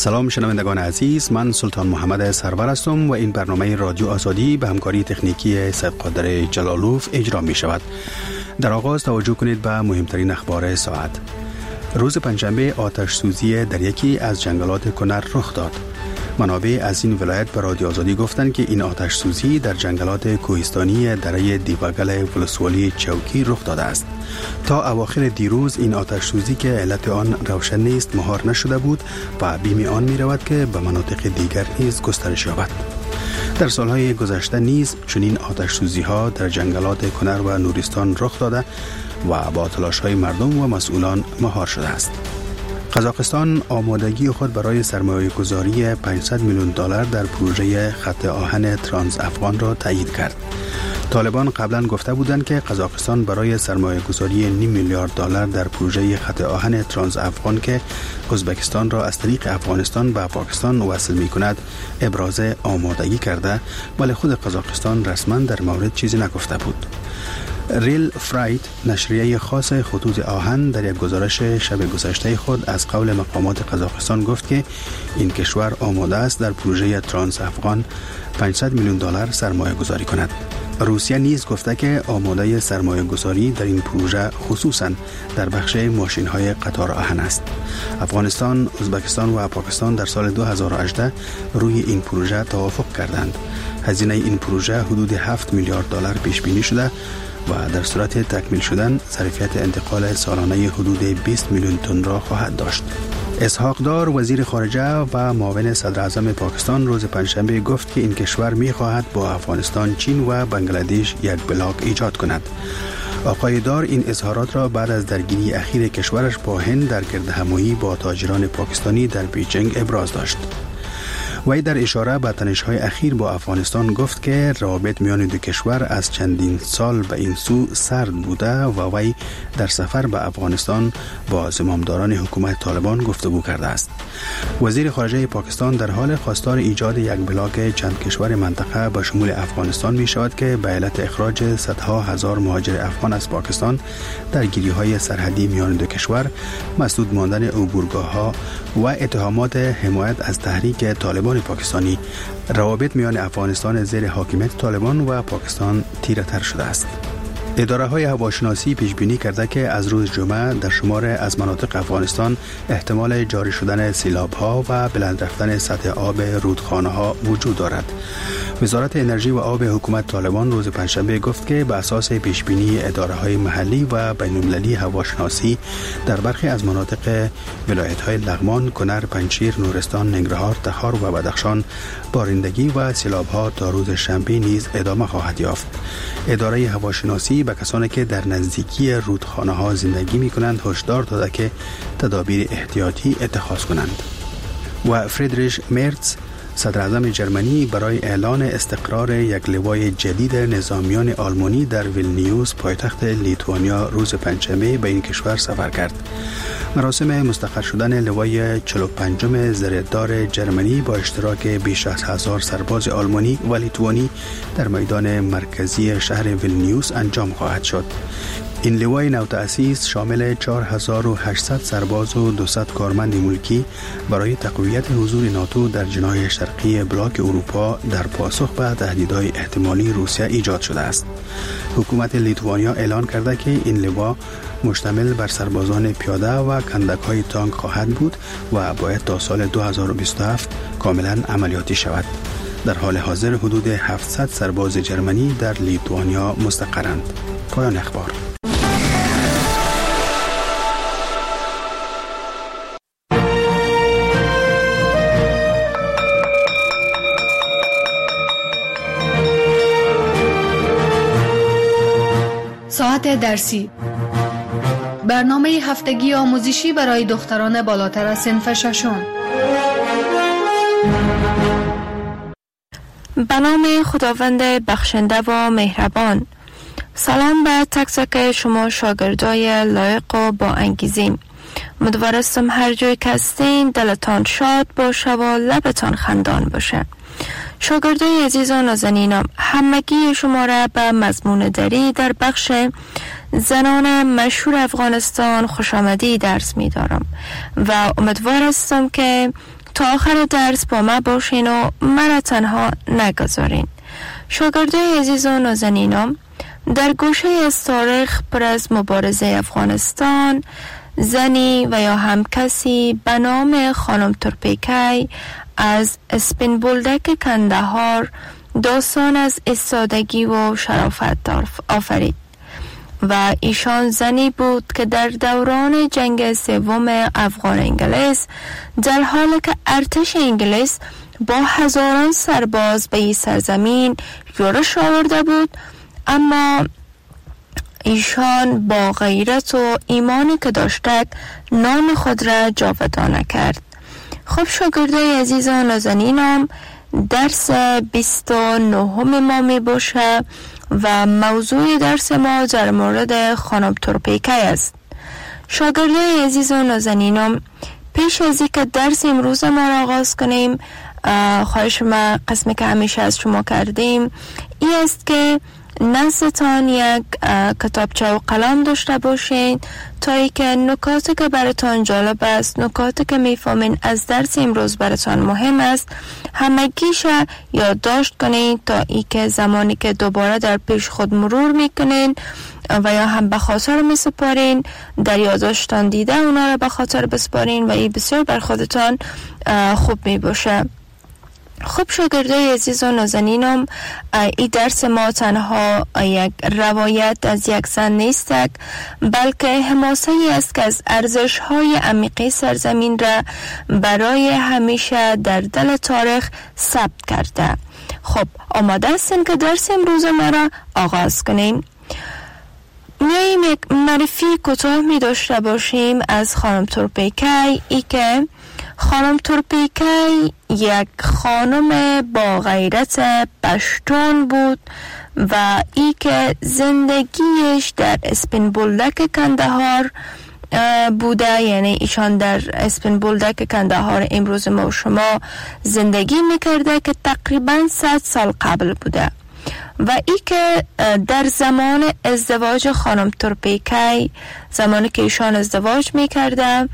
سلام شنوندگان عزیز، من سلطان محمد سرور هستم و این برنامه رادیو آزادی به همکاری تکنیکی سید قادر جلالوف اجرا می شود. در آغاز توجه کنید به مهمترین اخبار ساعت. روز پنجشنبه آتش سوزی در یکی از جنگلات کنر رخ داد. منابع از این ولایت به رادیو آزادی گفتند که این آتش سوزی در جنگلات کوهستانی دره دیوگل ولسوالی چوکی رخ داده است. تا اواخر دیروز این آتش سوزی که علت آن روشن نیست مهار نشده بود و بیم آن می رود که به مناطق دیگر نیز گسترش یابد. در سالهای گذشته نیز چنین آتش سوزی ها در جنگلات کنر و نورستان رخ داده و با تلاش های مردم و مسئولان مهار شده است. قزاقستان آمادگی خود برای سرمایه گذاری 500 میلیون دلار در پروژه خط آهن ترانس افغان را تایید کرد. طالبان قبلا گفته بودند که قزاقستان برای سرمایه گذاری 9 میلیارد دلار در پروژه خط آهن ترانس افغان که ازبکستان را از طریق افغانستان به پاکستان وصل می کند ابراز آمادگی کرده، ولی خود قزاقستان رسما در مورد چیزی نگفته بود. ریل فرایت نشریه خاص خطوط آهن در یک گزارش شب گذشته خود از قول مقامات قزاقستان گفت که این کشور آماده است در پروژه ترانس افغان 500 میلیون دلار سرمایه گذاری کند. روسیه نیز گفته که آماده سرمایه گذاری در این پروژه خصوصا در بخش ماشین های قطار آهن است. افغانستان، ازبکستان و پاکستان در سال 2018 روی این پروژه توافق کردند. هزینه این پروژه حدود 7 میلیارد دلار پیش بینی شده و در صورت تکمیل شدن ظرفیت انتقال سالانه حدود 20 میلیون تن را خواهد داشت. اسحاق دار وزیر خارجه و معاون صدر اعظم پاکستان روز پنجشنبه گفت که این کشور می خواهد با افغانستان، چین و بنگلادش یک بلاک ایجاد کند. آقای دار این اظهارات را بعد از درگیری اخیر کشورش با هند در گردهمایی با تاجران پاکستانی در بیجینگ ابراز داشت. وی در اشاره به تنش‌های اخیر با افغانستان گفت که روابط میان دو کشور از چندین سال به این سو سرد بوده و وی در سفر به افغانستان با زمامداران حکومت طالبان گفتگو کرده است. وزیر خارجه پاکستان در حال خواستار ایجاد یک بلاک چند کشور منطقه به شمول افغانستان می شود که به علت اخراج صدها هزار مهاجر افغان از پاکستان، درگیری‌های سرحدی میان دو کشور، مسدود ماندن عبورگاه‌ها و اتهامات حمایت از تحریک طالبان پاکستانی، روابط میان افغانستان زیر حاکمیت طالبان و پاکستان تیره‌تر شده است. اداره های هواشناسی پیش بینی کرده که از روز جمعه در شمار از مناطق افغانستان احتمال جاری شدن سیلاب ها و بلند رفتن سطح آب رودخانه ها وجود دارد. وزارت انرژی و آب حکومت طالبان روز پنجشنبه گفت که بر اساس پیش بینی اداره های محلی و بین المللی هواشناسی در برخی از مناطق ولایت های لغمان، کنر، پنجشیر، نورستان، ننگرهار، تخار و بدخشان بارندگی و سیلاب ها تا روز شنبه نیز ادامه خواهد یافت. اداره هواشناسی به کسانی که در نزدیکی رودخانه ها زندگی می کنند هشدار داده که تدابیر احتیاطی اتخاذ کنند. و فریدریش مرتز صدر اعظم جرمنی برای اعلان استقرار یک لوای جدید نظامیان آلمانی در ویلنیوس پایتخت لیتوانیا روز پنجشنبه به این کشور سفر کرد. مراسم مستقر شدن لوای 45م زرهدار جرمنی با اشتراک بیش از 1000 سرباز آلمانی و لیتوانی در میدان مرکزی شهر ویلنیوس انجام خواهد شد. این لوای نوتأسیس شامل 4800 سرباز و 200 کارمند ملکی برای تقویت حضور ناتو در جناح شرقی بلاک اروپا در پاسخ به تهدیدهای احتمالی روسیه ایجاد شده است. حکومت لیتوانیا اعلان کرده که این لوا مشتمل بر سربازان پیاده و کندک‌های تانک خواهد بود و باید تا سال 2027 کاملا عملیاتی شود. در حال حاضر حدود 700 سرباز جرمنی در لیتوانیا مستقرند. پایان اخبار. ساعت درسی، برنامه هفتگی آموزشی برای دختران بالاتر از صنف ششم. به نام خداوند بخشنده و مهربان. سلام به تک تک شما شاگردای لایق و با انگیزه. امیدوارم هر جای که هستین دلتان شاد باشه و لبتان خندان باشه. شاگردای عزیز و نازنینم، همگی شما را به مضمون دری در بخش زنان مشهور افغانستان خوش آمدی درس می دارم و امیدوار هستم که تا آخر درس با ما باشین و مرا تنها نگذارین. شاگردای عزیز و نازنینم، در گوشه از تاریخ پر از مبارزه افغانستان، زنی و یا هم کسی به نام خانم تورپیکی از اسپین بولدک کندهار داستان از ایستادگی و شرافت آفرید و ایشان زنی بود که در دوران جنگ سوم افغان انگلیس در حالی که ارتش انگلیس با هزاران سرباز به این سرزمین یورش آورده بود، اما ایشان با غیرت و ایمانی که داشتند نام خود را جاودانه کرد. خب شاگردای عزیز و نازنینم، درس 29 ما می باشه و موضوع درس ما در مورد خانم تورپیکی است. شاگردای عزیز و نازنینم، پیش از اینکه درس امروز ما را آغاز کنیم، خواهش ما قسمی که همیشه از شما کردیم این است که نزدتان یک کتابچه و قلم داشته باشین تا ای که نکاتی که براتان جالب است، نکاتی که میفهمین از درس امروز براتان مهم است، همگیش یادداشت کنین تا ای که زمانی که دوباره در پیش خود مرور میکنین و یا هم به خاطر میسپارین، در یادداشتان دیده اونا را به خاطر بسپارین و این بسیار بر خودتان خوب میباشه. خب شاگردای عزیز و نازنینم، این درس ما تنها یک روایت از یک زن نیست، بلکه حماسه‌ای است که از ارزش‌های عمیقی سرزمین را برای همیشه در دل تاریخ ثبت کرده. خب آماده هستین که درس امروز ما را آغاز کنیم؟ میاییم یک معرفی کوتاه می داشته باشیم از خانم تورپیکی. ای که خانم تورپیکی یک خانم با غیرت پشتون بود و ای که زندگیش در اسپین بولدک کندهار بوده، یعنی ایشان در اسپین بولدک کندهار امروز ما و شما زندگی میکرده که تقریبا 100 سال قبل بوده و ای که در زمان ازدواج خانم تورپیکی، زمانی که ایشان ازدواج میکرده،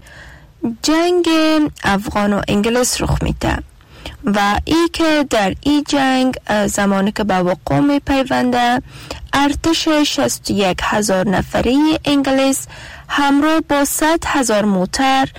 جنگ افغان و انگلیس رخ میده و ای که در این جنگ زمانی که به وقوع می پیونده، ارتش 61,000 نفری انگلیس همراه با 100,000 موتر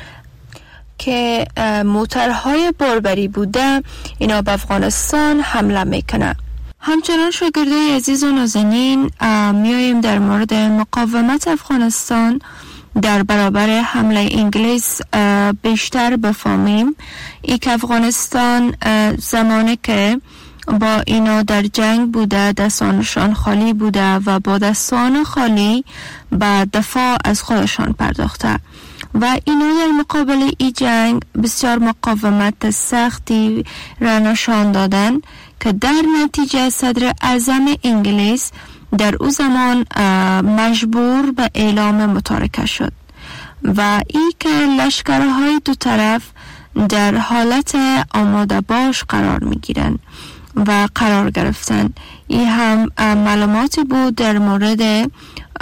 که موترهای باربری بوده اینا به افغانستان حمله میکنه. همچنان شاگردای عزیز و نازنین، میاییم در مورد مقاومت افغانستان در برابر حمله انگلیس بیشتر بفهمیم. ای که افغانستان زمانی که با اینا در جنگ بوده دستانشان خالی بوده و با دستان خالی به دفاع از خودشان پرداخته و اینا در مقابل ای جنگ بسیار مقاومت سختی را نشان دادن که در نتیجه صدر اعظم انگلیس در او زمان مجبور به اعلام متارکه شد و ای که لشکرهای دو طرف در حالت آماده باش قرار می گیرن و قرار گرفتن. این هم معلوماتی بود در مورد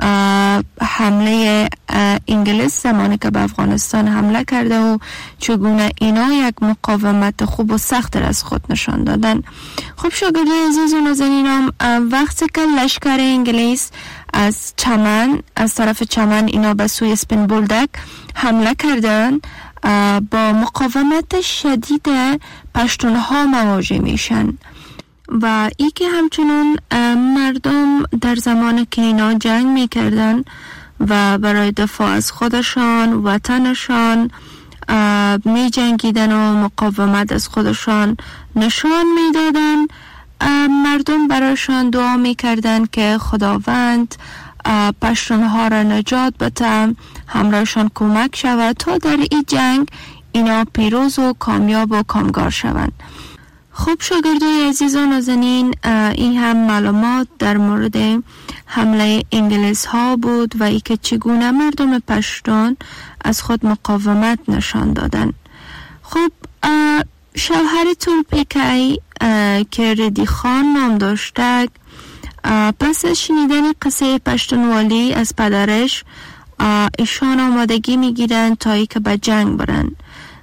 حمله انگلیس زمانی که به افغانستان حمله کرده و چگونه اینا یک مقاومت خوب و سخت از خود نشان دادن. خب شاگردای عزیز و نازنینم، وقتی که لشکر انگلیس از طرف چمن اینا به سوی اسپین بولدک حمله کردن، با مقاومت شدید پشتونها مواجه میشن و ای که همچنان مردم در زمان که اینا جنگ میکردن و برای دفاع از خودشان وطنشان می جنگیدن و مقاومت از خودشان نشان میدادن، مردم برایشان دعا میکردن که خداوند پشتونها را نجات بده، همراهشان کمک شود تا در این جنگ اینا پیروز و کامیاب و کامگار شوند. خب شاگردای عزیز و نازنین، این هم معلومات در مورد حمله انگلیس ها بود و ای که چگونه مردم پشتون از خود مقاومت نشان دادن. خب شوهر تورپیکی که ردی خان نام داشته، پس از شنیدن قصه پشتونوالی از پدرش، ایشان آمادگی میگیرن تا ای که به جنگ برن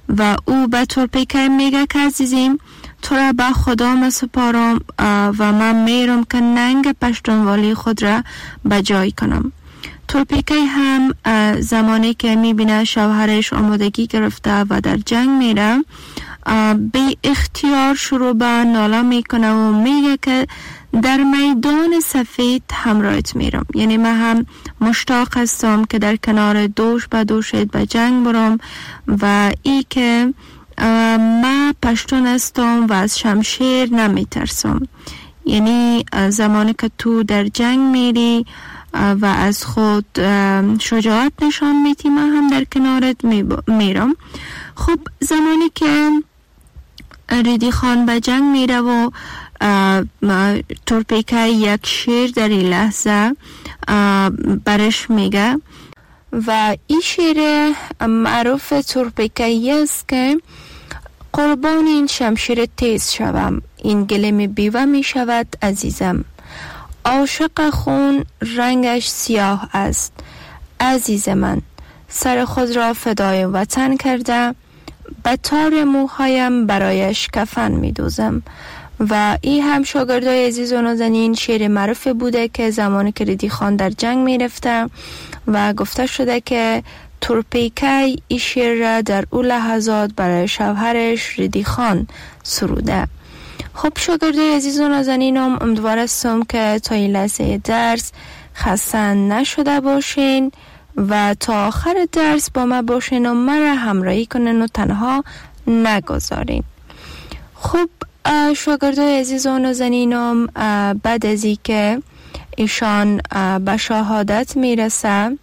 و او به تورپیکای میگه که عزیزیم تو را به خدا مسپارم و من میرم که ننگ پشتونوالی خود را به جای کنم. تورپیکای هم زمانی که میبینه شوهرش آمادگی گرفته و در جنگ میره به اختیار شروع به ناله میکنه و میگه که در میدان سفید همراهت میرم، یعنی من هم مشتاق هستم که در کنار دوش به دوشت به جنگ برم و ای که من پشتون هستم و از شمشیر نمیترسم. یعنی زمانی که تو در جنگ میری و از خود شجاعت نشان میدی من هم در کنارت میرم. خب زمانی که ریدی خان به جنگ میره و تورپیکای یک شعر در این لحظه برش میگه و این شعر معروف تورپیکایی است که قربان این شمشیر تیز شوم، این گلیم بیوه می شود عزیزم. عاشق خون رنگش سیاه است، عزیز من سر خود را فدای وطن کرده، به تار موهایم برایش کفن می دوزم. و این هم شاگردای عزیز و نازنین شعر معروف بوده که زمانی که ریدی خان در جنگ می رفته و گفته شده که تورپیکای این شعر را در اون لحظات برای شوهرش ریدی خان سروده. خب شاگردای عزیز و نازنینم امیدوارم که تا این لحظه درس خسته نشده باشین و تا آخر درس با ما باشین و مرا همراهی کنین و تنها نگذارین. خب شاگردای عزیز و نازنینم بعد از این که ایشان به شهادت میرسه،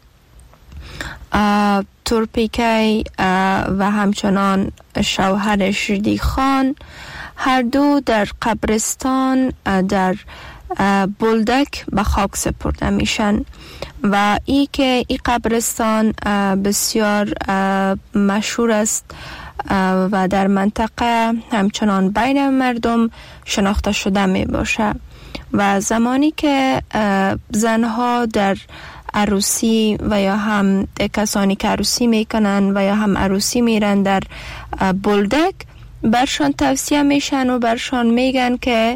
تورپیکای و همچنان شوهرش ریدی خان هر دو در قبرستان در بولدک به خاک سپرده میشن و ای که این قبرستان بسیار مشهور است و در منطقه همچنان بین مردم شناخته شده می باشه. و زمانی که زنها در عروسی و یا هم کسانی که عروسی میکنن و یا هم عروسی میرن در بولدک برشان توصیه میشن و برشان میگن که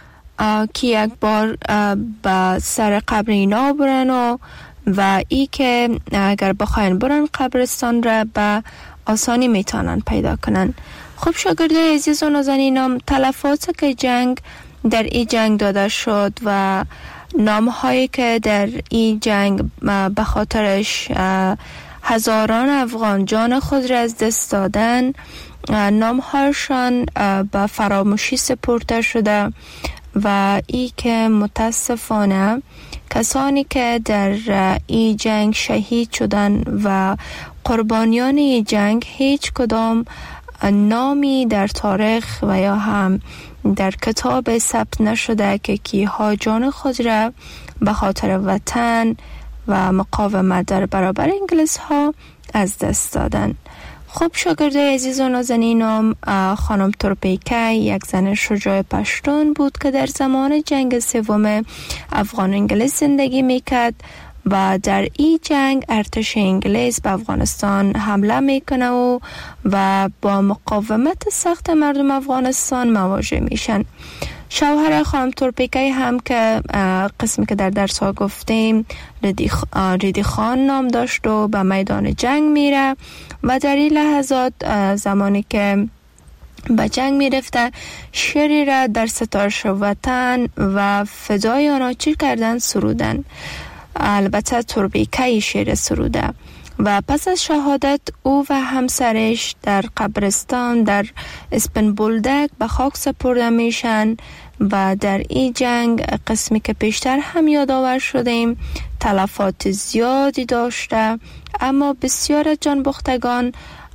یک بار به سر قبر اینا برن و ای که اگر بخواین برن قبرستان را به آسانی میتونن پیدا کنن. خب شاگردای عزیز و نازنینم تلفات که جنگ در این جنگ داده شد و نامهایی که در این جنگ به خاطرش هزاران افغان جان خود را از دست دادن، نامهایشان به فراموشی سپرده شده و ای که متاسفانه کسانی که در این جنگ شهید شدن و قربانیان این جنگ هیچ کدام نامی در تاریخ و یا هم در کتاب ثبت نشده که کیها جان خود را به خاطر وطن و مقاومت در برابر انگلیس ها از دست دادن. خب شاگردای عزیز و نازنینم، خانم تورپیکای یک زن شجاع پشتون بود که در زمان جنگ سوم افغان انگلیس زندگی میکرد و در این جنگ ارتش انگلیس به افغانستان حمله میکنه و با مقاومت سخت مردم افغانستان مواجه میشن. شوهر خانم تورپیکای هم که قسمی که در درس ها گفتیم ریدی خان نام داشت و به میدان جنگ میره و در این لحظات زمانی که به جنگ میرفته شعری را در ستایش وطن و فدای آنها چی کردن سرودن. البته تورپیکای شعر سروده و پس از شهادت او و همسرش در قبرستان در اسپن بولدک به خاک سپرده میشن و در این جنگ قسمی که پیشتر هم یادآور شدیم تلفات زیادی داشته، اما بسیار از جانباختگان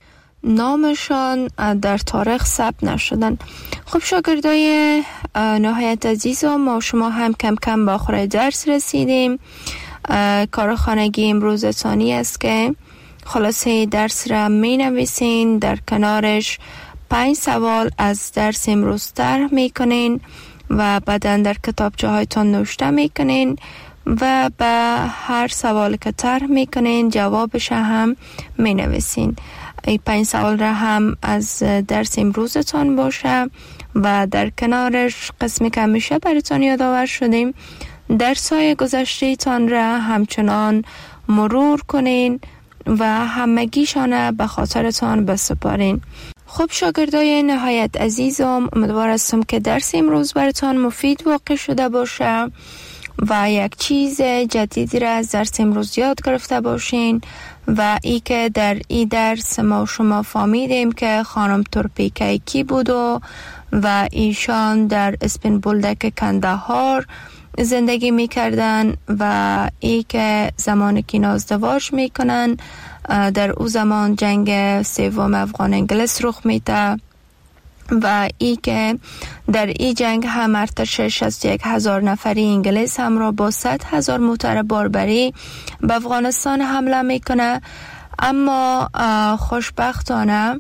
نامشان در تاریخ ثبت نشدن. خب شاگردای نهایت عزیزم، ما شما هم کم کم به آخر درس رسیدیم. کار خانگی امروز ثانی است که خلاصه درس را می نویسین، در کنارش 5 سوال از درس امروز طرح می کنین و بعدا در کتابچه هایتان نوشته می کنین و به هر سوال که طرح می کنین جوابش هم می نویسین. ای 5 سوال را هم از درس امروزتان باشه و در کنارش قسمی که همیشه براتان یادآور شدیم درس‌های گذشته‌تان را همچنان مرور کنین و همگیشان به خاطرتان بسپارین. خب شاگردای نهایت عزیزم، امیدوار هستم که درس امروز براتان مفید واقع شده باشه و یک چیز جدیدی را از درس امروز یاد گرفته باشین و ای که در این درس ما شما فهمیدیم که خانم تورپیکه کی بود و ایشان در اسپین بولدک کندهار زندگی میکردن و ای که زمانی که ازدواج میکنن در او زمان جنگ سوم افغان انگلیس رخ میده و ای که در این جنگ هم ارتش 61,000 نفری انگلیس همراه با 100,000 موتر باربری به افغانستان حمله میکنه. اما خوشبختانه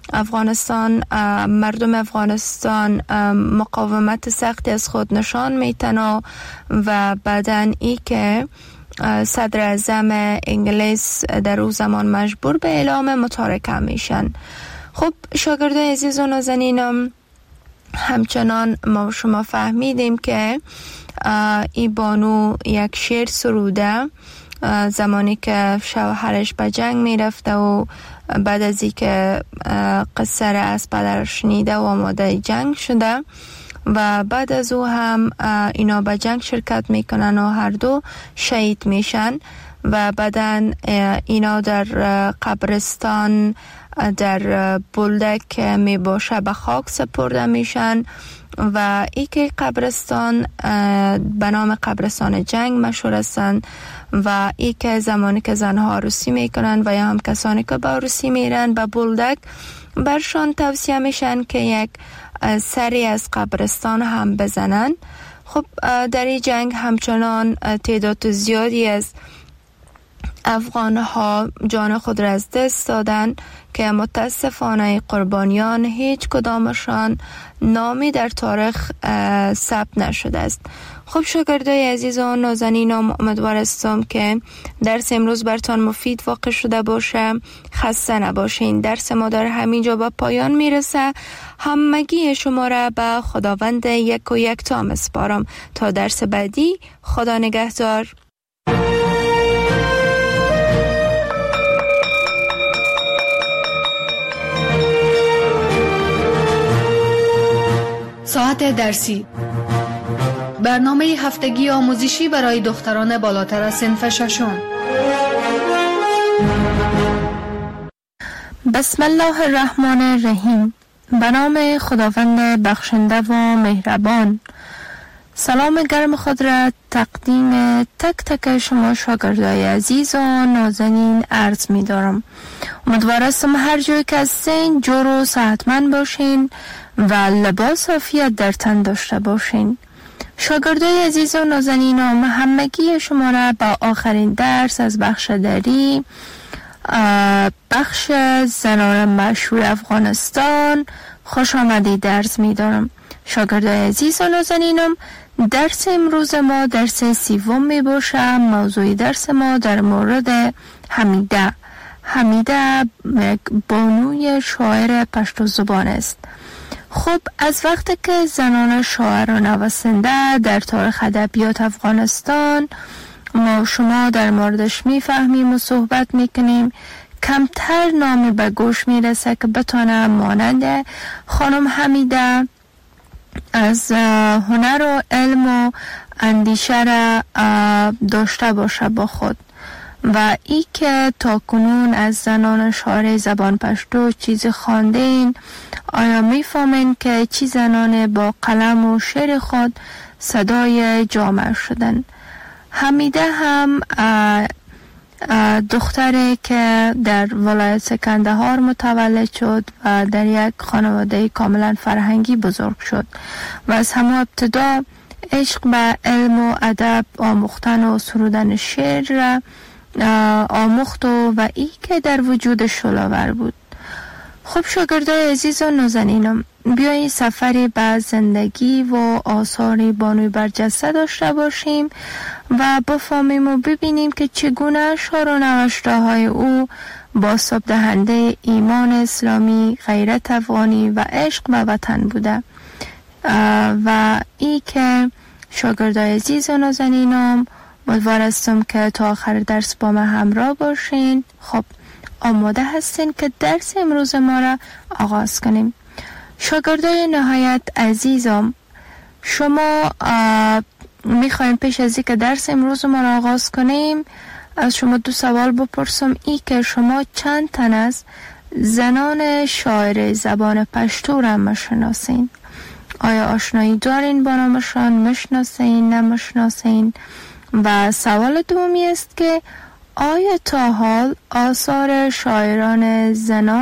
مردم افغانستان مقاومت سختی از خود نشان میتن و بعدن ای که صدر اعظم انگلیس در او زمان مجبور به اعلام متارکه میشن. خب شاگردای عزیز و نازنینم، همچنان ما شما فهمیدیم که ای بانو یک شعر سروده زمانی که شوهرش به جنگ میرفته و بعد از اینکه قصه را از پدرش شنیده و آماده جنگ شده و بعد از او هم اینا به جنگ شرکت میکنن و هر دو شهید میشن و بعدن اینا در قبرستان در بولدک می باشه به خاک سپرده میشن و ای که قبرستان به نام قبرستان جنگ مشهور هستند و ای که زمانی که زنها عروسی میکنن و یا هم کسانی که به عروسی میرن به بولدک برشان توصیه میشن که یک سری از قبرستان هم بزنن. خب در این جنگ همچنان تعداد زیادی از افغان ها جان خود را از دست دادن که متاسفانه قربانیان هیچ کدامشان نامی در تاریخ ثبت نشده است. خب شاگردای عزیز و نازنینم، امیدوار هستم که درس امروز برتان مفید واقع شده باشه. خسته نباشین. درس ما در همینجا به پایان میرسه. همگی شما را به خداوند یک و یک تا میسپارم تا درس بعدی. خدا نگهدار. ساعت درسی، برنامه هفتگی آموزشی برای دختران بالاتر از صنف ششم. بسم الله الرحمن الرحیم. به نام خداوند بخشنده و مهربان. سلام گرم خود را تقدیم تک تک شما شاگردای عزیز و نازنین عرض می دارم. امیدوار هستم هر جایی که هستین جور و صحتمند باشین و لباس عافیت در تن داشته باشین. شاگردای عزیز و نازنینم، همگی شما را به آخرین درس از بخش دری، بخش زنان مشهور افغانستان خوش آمدید درس می دارم. شاگردای عزیز و نازنینم، درس امروز ما درس سوم می باشه. موضوع درس ما در مورد حمیده. حمیده یک بانوی شاعر پشتو زبان است. خب از وقتی که زنان شاعر و نویسنده در تاریخ ادبیات افغانستان ما شما در موردش میفهمیم و صحبت میکنیم، کمتر نامی به گوش میرسه که بتونه مانند خانم حمیده از هنر و علم و اندیشه را داشته باشه با خود و ای که تا کنون از زنان شاعر زبان پشتو چیز خواندین، آیا میفهمین که چی زنان با قلم و شعر خود صدای جامعه شدن؟ حمیده هم دختری که در ولایت کندهار متولد شد و در یک خانواده کاملا فرهنگی بزرگ شد و از همه ابتدا عشق به علم و ادب آموختن و سرودن شعر را آموخت و ای که در وجود شلاور بود. خب شاگردای عزیز و نازنینم، بیایید سفری به زندگی و آثار بانوی برجسته داشته باشیم و بفهمیم و ببینیم که چگونه اشعار و نوشته های او بازتاب دهنده ایمان اسلامی، غیرت افغانی و عشق به وطن بوده. و ای که شاگردای عزیز و نازنینم، امیدوار هستم که تا آخر درس با من همراه باشین. خب آماده هستین که درس امروز ما را آغاز کنیم؟ شاگردای نهایت عزیزم، شما میخوایم پیش از این که درس امروز ما را آغاز کنیم از شما دو سوال بپرسم. ای که شما چند تن از زنان شاعر زبان پشتو را میشناسین؟ آیا آشنایی دارین با نامشان؟ میشناسین؟ نمیشناسین؟ و سوال دومی است که آیا تا حال آثار شاعران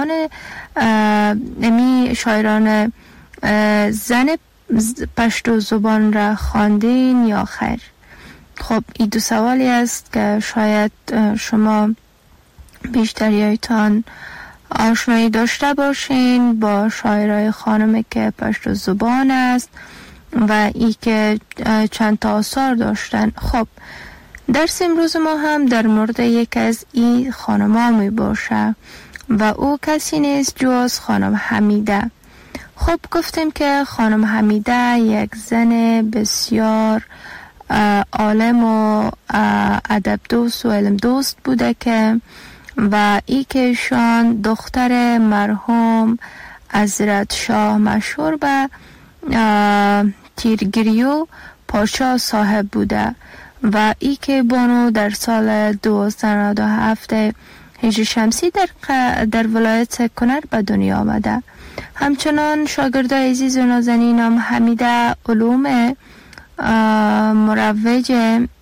شاعران زن پشتو زبان را خواندین یا خیر؟ خب این دو سوالی است که شاید شما بیشتریایتان آشنایی داشته باشین با شاعرای خانم که پشتو زبان است و ای که چند تا آثار داشتن. خب درس امروز ما هم در مورد یک از این خانم‌ها می باشه و او کسی نیست جز خانم حمیده. خب گفتیم که خانم حمیده یک زن بسیار عالم و ادب دوست و علم دوست بوده که و ای که ایشان دختر مرحوم حضرت شاه مشهور به تیرگریو پاشا صاحب بوده و ای که بانو در سال 1297 هجری شمسی در ولایت کنر به دنیا آمده. همچنان شاگردای عزیز و نازنینم، حمیده علوم مروج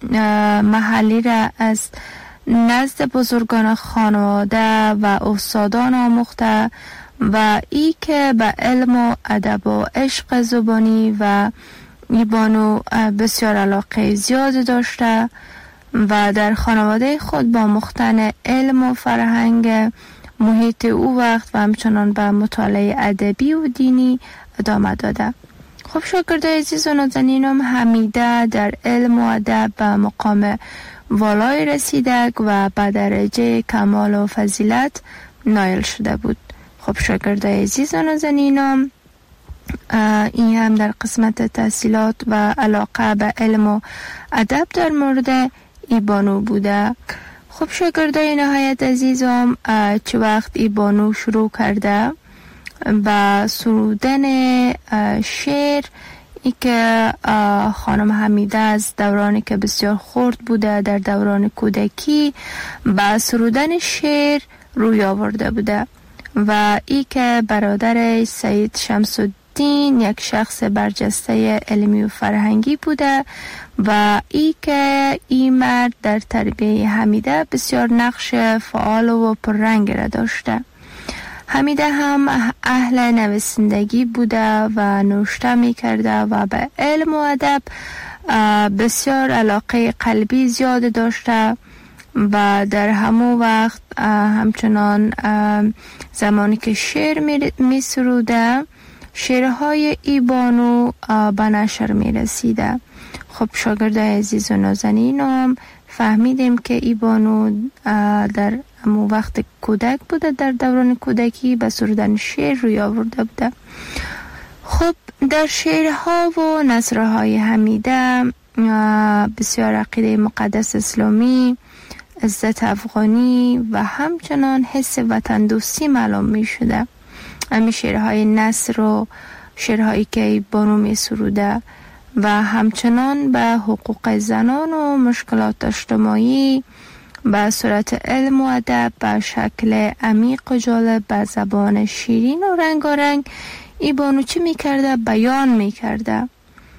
محلی را از نزد بزرگان خانواده و استادان آموخته و ای که به علم و ادب و عشق زبانی و ای بانو بسیار علاقه زیاد داشته و در خانواده خود با مختن علم و فرهنگ محیط او وقت و همچنان به مطالعه ادبی و دینی ادامه داده. خب شاگردای عزیز و نازنینم، حمیده در علم و ادب به مقام والای رسیده و به درجه کمال و فضیلت نایل شده بود. خب شاگردای عزیز و نازنینم، این هم در قسمت تحصیلات و علاقه به علم و ادب در مورد ای بانو بوده. خب شاگردای نهایت عزیزم، چه وقت ای بانو شروع کرده و سرودن شعر، ای که خانم حمیده از دورانی که بسیار خرد بوده در دوران کودکی با سرودن شعر روی آورده بوده و ای که برادر سید شمس الدین یک شخص برجسته علمی و فرهنگی بوده و ای که این مرد در تربیه حمیده بسیار نقش فعال و پررنگ را داشته. حمیده هم اهل نویسندگی بوده و نوشته می کرده و به علم و ادب بسیار علاقه قلبی زیاد داشته و در همون وقت همچنان زمانی که شعر می سروده، شعرهای ای بانو به نشر می رسیده. خب شاگردای عزیز و نازنینم، فهمیدیم که ای بانو در همون وقت کودک بوده، در دوران کودکی به سرودن شعر روی آورده بوده. خب در شعرها و نثرهای حمیده بسیار عقیده مقدس اسلامی، عزت افغانی و همچنان حس وطن دوستی معلوم می شده. همین شعرهای نثر و شعرهایی که بانو می سروده و همچنان به حقوق زنان و مشکلات اجتماعی به صورت علم و ادب به شکل عمیق و جالب به زبان شیرین و رنگارنگ ای بانو چی می کرده؟ بیان می کرده.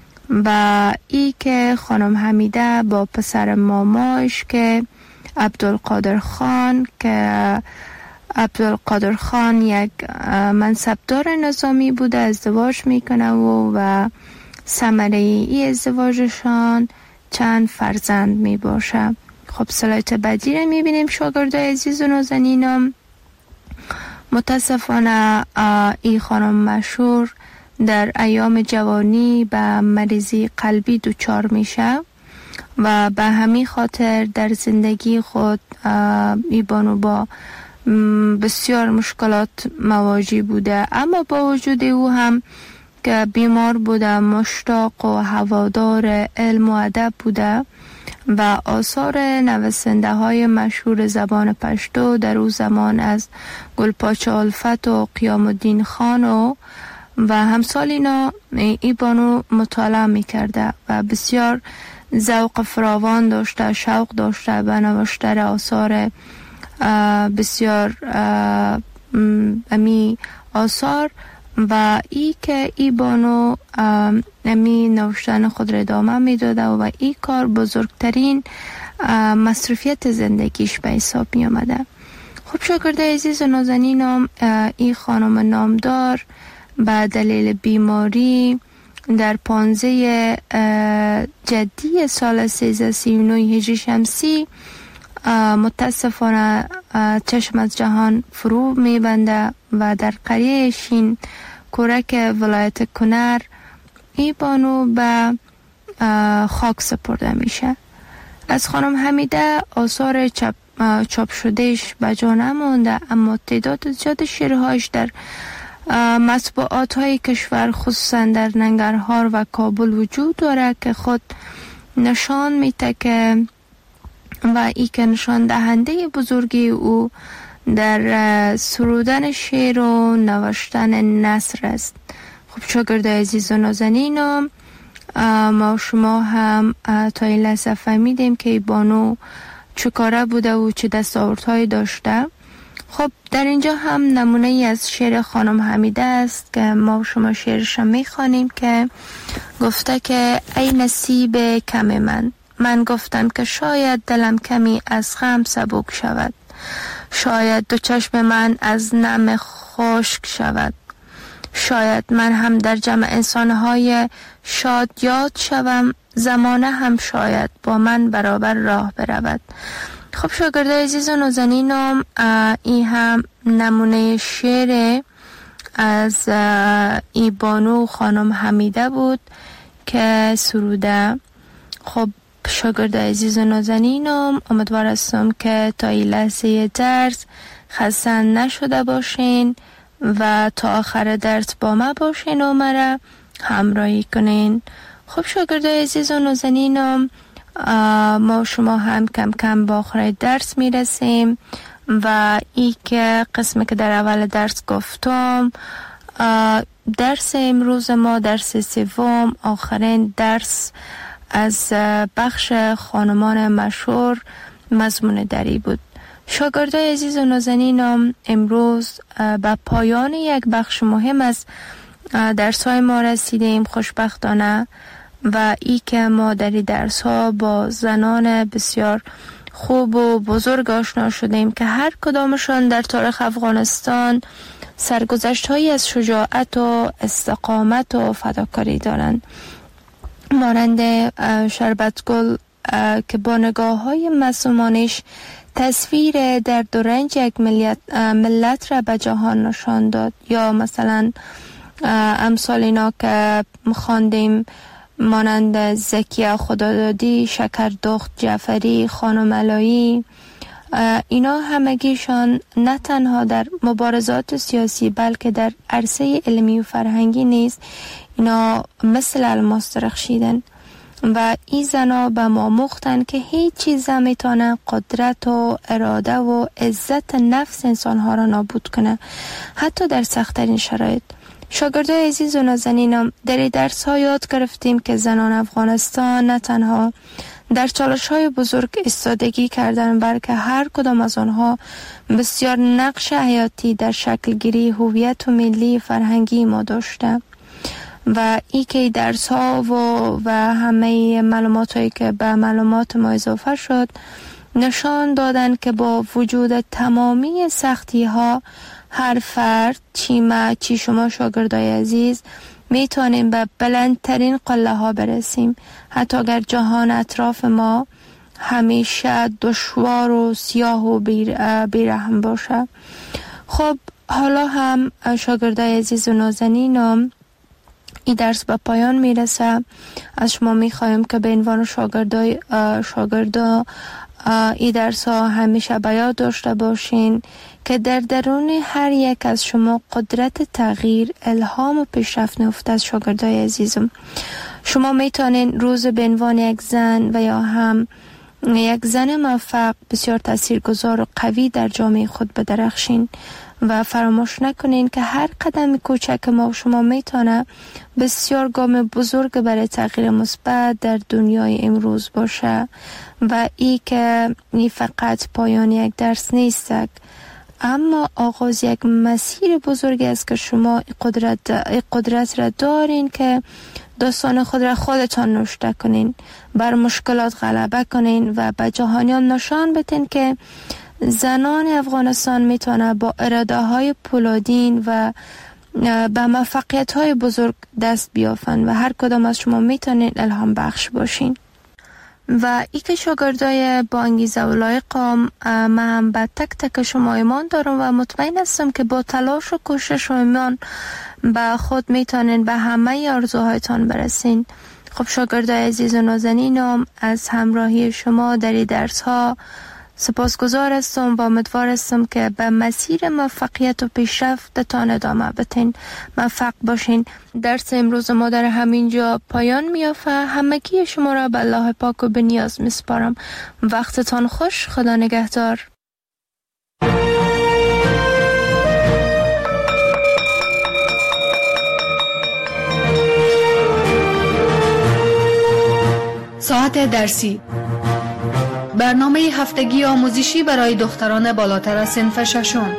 و ای که خانم حمیده با پسر ماماش که عبدالقادر خان، که عبدالقادر خان یک منصبدار نظامی بوده، ازدواج میکنه و ثمره ای ازدواجشان چند فرزند می باشه. خب سلایت بعدی رو میبینیم شاگردای عزیز و نازنینم. متاسفانه این خانم مشهور در ایام جوانی به مریضی قلبی دچار میشه و به همین خاطر در زندگی خود این بانو با بسیار مشکلات مواجه بوده، اما با وجود او هم که بیمار بوده مشتاق و هوادار علم و ادب بوده و آثار نویسنده های مشهور زبان پشتو در او زمان از گلپاچه الفت و قیام الدین خان و همسال اینا ای بانو مطالعه میکرده و بسیار ذوق فراوان داشته، شوق داشته به نوشتن آثار بسیار امی آثار و ای که ای بانو امی نوشتن خود را ادامه میداده و ای کار بزرگترین مصروفیت زندگیش به حساب می آمده. خب شاگرده عزیز و نازنینم، ای خانم نامدار به دلیل بیماری در 15 جدی سال 1339 هجری شمسی متاسفانه چشم از جهان فرو میبنده و در قریه شین کورک ولایت کنر ای بانو به خاک سپرده میشه. از خانم حمیده آثار چاپ شدهش به جا نمونده، اما تعداد زیاد شعرهایش در مطبوعات های کشور خصوصا در ننگرهار و کابل وجود داره که خود نشان میده که و ای که نشان دهنده بزرگی او در سرودن شعر و نوشتن نثر است. خب شاگرد عزیز و نازنینم، ما شما هم تا این لحظه فهمیدیم که بانو چه کاره بوده و چه دستاوردهایی داشته. خب در اینجا هم نمونه ای از شعر خانم حمیده است که ما شما شعرش میخوانیم که گفته که ای نصیب کم من گفتم که شاید دلم کمی از غم سبک شود، شاید دو چشم من از نم خشک شود، شاید من هم در جمع انسانهای شاد یاد شوم، زمانه هم شاید با من برابر راه برود. خب شاگرده عزیز و نازنینم، این هم نمونه شعر از ای بانو خانم حمیده بود که سروده. خب شاگرد عزیز و نازنینم، امیدوار هستم که تا این لحظه درس خسته نشده باشین و تا آخر درس با ما باشین و مرا همراهی کنین. خب شاگرد عزیز و نازنینم، ما شما هم کم کم با آخر درس میرسیم و ای که قسمی که در اول درس گفتم، درس امروز ما درس سوم، آخرین درس از بخش خانمان مشهور مضمون دری بود. شاگردای عزیز و نازنینم، امروز به پایان یک بخش مهم از درس‌های ما رسیدیم خوشبختانه و ای که ما در این درس‌ها با زنان بسیار خوب و بزرگ آشنا شدیم که هر کدامشان در تاریخ افغانستان سرگذشت‌هایی از شجاعت و استقامت و فداکاری دارند، مانند شربتگل که با نگاه‌های معصومانش تصویر درد و رنج یک ملت را به جهان نشان داد، یا مثلا امثال اینا که خواندیم مانند زکیه خدادادی، شکردخت جعفری، خانم علایی، اینا همگیشان نه تنها در مبارزات سیاسی بلکه در عرصه علمی و فرهنگی نیز اینا مثل الماس درخشیدن و این زنا به ما مختن که هیچ چیز میتونه قدرت و اراده و عزت نفس انسانها را نابود کنه، حتی در سخت‌ترین شرایط. شاگردای عزیز و نازنینم، در این درس ها یاد گرفتیم که زنان افغانستان نه تنها در چالش های بزرگ ایستادگی کردن، بلکه هر کدام از آنها بسیار نقش حیاتی در شکل گیری هویت و ملی فرهنگی ما داشته و ای که درس ها و همه معلومات هایی که به معلومات ما اضافه شد نشان دادن که با وجود تمامی سختی ها هر فرد چی شما شاگردای عزیز میتونیم به بلندترین قله ها برسیم، حتی اگر جهان اطراف ما همیشه دشوار و سیاه و بیرحم باشه. خب حالا هم شاگردای عزیز و نازنینم این درس به پایان میرسه. از شما میخوایم که به عنوان شاگردا این درس ها همیشه به یاد داشته باشین که در درون هر یک از شما قدرت تغییر، الهام و پیشرفت نهفته از شاگردای عزیزم. شما میتونین روز به عنوان یک زن و یا هم یک زن موفق بسیار تاثیرگذار و قوی در جامعه خود بدرخشین و فراموش نکنین که هر قدم کوچک ما شما میتونه بسیار گام بزرگ برای تغییر مثبت در دنیای امروز باشه و ای که این فقط پایان یک درس نیست، اما آغاز یک مسیر بزرگی است که شما قدرت را دارین که داستان خود را خودتان نوشته کنین، بر مشکلات غلبه کنین و به جهانیان نشان بدین که زنان افغانستان میتونه با اراده های پولادین و به موفقیت های بزرگ دست بیافن و هر کدام از شما میتونین الهام بخش باشین. و ای که شاگردای با انگیزه و لایقم، من هم به تک تک شما ایمان دارم و مطمئن هستم که با تلاش و کوشش و ایمان به خود میتونین به همه آرزوهایتان برسین. خب شاگردای عزیز و نازنینم، از همراهی شما در این درس ها سپاسگزار هستم و امیدوار هستم که به مسیر موفقیت و پیشرفتتان ادامه بدین. موفق باشین. درس امروز ما در همینجا پایان میافته. همگی شما را به الله پاک و به نیاز میسپارم. وقتتان خوش. خدا نگهدار. ساعت درسی، برنامه هفتگی آموزشی برای دختران بالاتر از صنف ششم.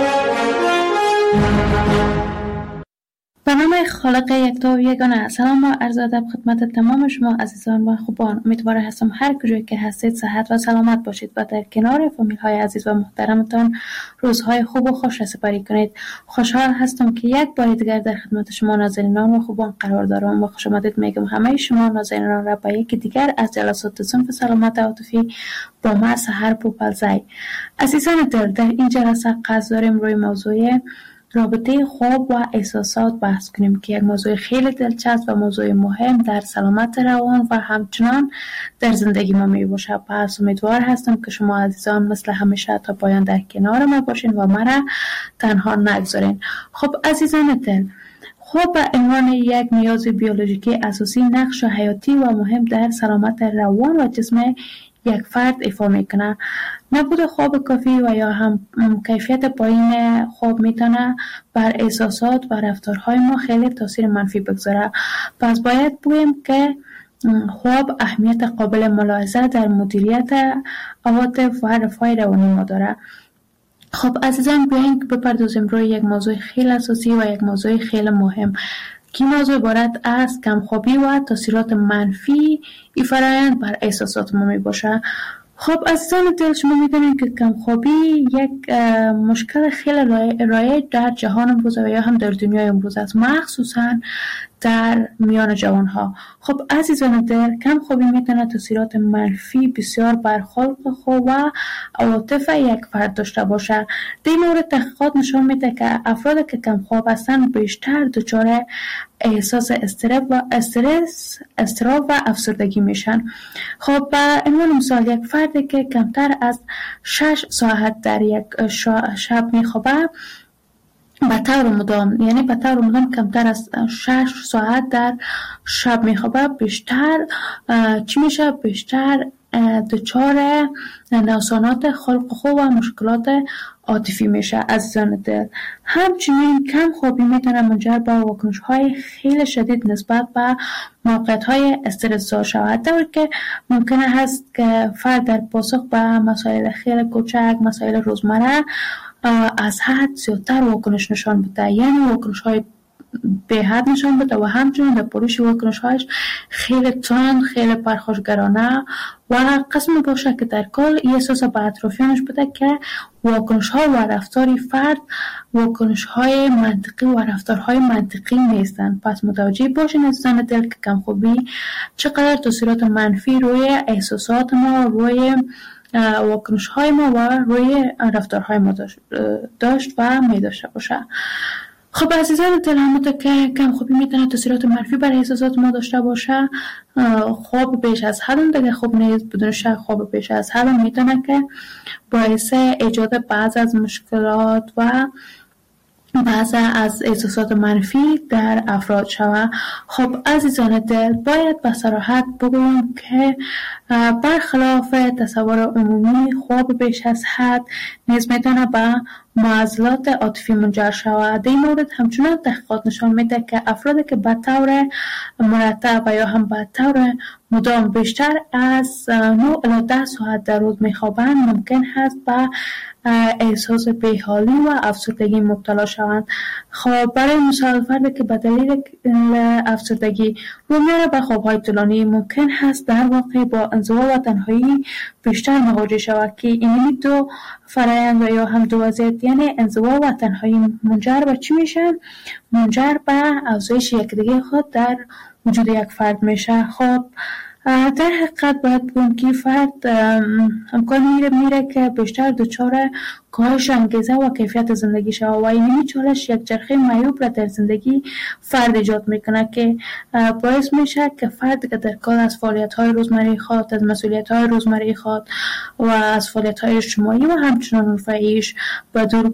به نام خالق یکتا و یگانه. سلام و عرض ادب خدمت تمام شما عزیزان و خوبان. امیدوار هستم هر کجایی که هستید صحت و سلامت باشید و در کنار فامیل های عزیز و محترمتان روزهای خوب و خوش سپری کنید. خوشحال هستم که یک بار دیگر در خدمت شما نازنینان و خوبان قرار دارم و خوش آمدید میگم همه شما نازنینان را به یکی دیگر از جلسات صنف سلامت عاطفی با ما سحر پوپلزی. عزیزان دل، در این جلسه قصد داریم روی موضوع رابطه خواب و احساسات بحث کنیم که یک موضوع خیلی دلچسب و موضوع مهم در سلامت روان و همچنان در زندگی ما می باشه. پس امیدوار هستم که شما عزیزان مثل همیشه تا پایان در کنار ما باشین و مرا تنها نگذارین. خب عزیزان دل، خواب به عنوان یک نیاز بیولوژیکی اساسی نقش حیاتی و مهم در سلامت روان و جسم یک فرد ایفا میکنه. نبود خواب کافی و یا هم کیفیت پایین خواب میتونه بر احساسات و رفتارهای ما خیلی تاثیر منفی بگذاره. پس باید بگویم که خواب اهمیت قابل ملاحظه در مدیریت عواطف و رفاه روانی ما داره. خب عزیزان، بیاین که بپردازیم روی یک موضوع خیلی اساسی و یک موضوع خیلی مهم که موضوع عبارت از کمخوابی و تاثیرات منفی این فرآیند بر احساسات ما می باشه. خب عزیزان دل، شما میدونید که کمخوابی یک مشکل خیلی رایج در جهان امروز و یا هم در دنیای امروز است، مخصوصا در میان جوانها. خب عزیزان دل، کمخوابی میتونه تاثیرات منفی بسیار بر خلق خود و عواطف یک فرد داشته باشه. در این مورد تحقیقات نشان میده که افرادی که کمخواب هستند بیشتر دچار احساس اضطراب و افسردگی میشن. خب به عنوان مثال، یک فردی که کمتر از 6 ساعت در یک شب میخوابه به طور مدام کمتر از 6 ساعت در شب میخوابه بیشتر چی میشه؟ بیشتر دچار نوسانات خلق خو و مشکلات عاطفی میشه. عزیزان دل، همچنین کم خوابی میتونه منجر به واکنش های خیلی شدید نسبت به موقعیت های استرس‌زا شود، در که ممکنه هست که فرد در پاسخ به مسائل خیلی کوچک، مسائل روزمره از حد زیادتر واکنش نشان بده، یعنی واکنش های به حد نشان بده و همچنین در پروش واکنش هایش خیلی تند، خیلی پرخاشگرانه و قسم باشه که در کل این احساس به اطرافیانش بده که واکنش ها و رفتاری فرد واکنش های منطقی و رفتارهای منطقی نیستن. پس متوجه باشین عزیزان دل که کمخوابی چقدر تاثیرات منفی روی احساسات ما، روی واکنش های ما و روی رفتارهای ما داشت و می داشته باشه. خب عزیزان دل، همونطور که کم خوبی میتونه تاثیرات منفی برای احساسات ما داشته باشه، خواب بیش از حد دیگه خوب نیست. بدون شک خواب بیش از حد میتونه که باعث ایجاد بعض از مشکلات و بعض از احساسات منفی در افراد شود. خب عزیزان دل، باید به صراحت بگویم که برخلاف تصور عمومی خواب بیش از حد نیز میتونه به معضلات عاطفی منجر شود. در این مورد همچنان تحقیقات نشان میده که افرادی که به طور مرتب و یا هم به طور مدام بیشتر از 9 الی 10 ساعت در روز میخوابند ممکن هست به احساس بیحالی و افسردگی مبتلا شوند. خب برای مثال فردی که به دلیل افسردگی رو میاره به خوابهای طولانی ممکن هست در واقع با انزوا و تنهایی بیشتر مواجه شود که این دو فرآیند و یا هم دو وضعیت، یعنی انزوا و تنهایی، منجر به چی میشن؟ منجر به افزایش یکدیگه خود در وجود یک فرد میشه. خب در حقیقت باید بگم که فرد امکان میره که بیشتر دچار کاهش انگیزه و کیفیت زندگی شود و این چالش یک چرخه معیوب را در زندگی فرد ایجاد میکنه که باعث میشه که فرد که در کار از فعالیت‌های روزمره خود، از مسئولیت‌های روزمره خود و از فعالیت‌های اجتماعی و همچنان رفاهیش به دور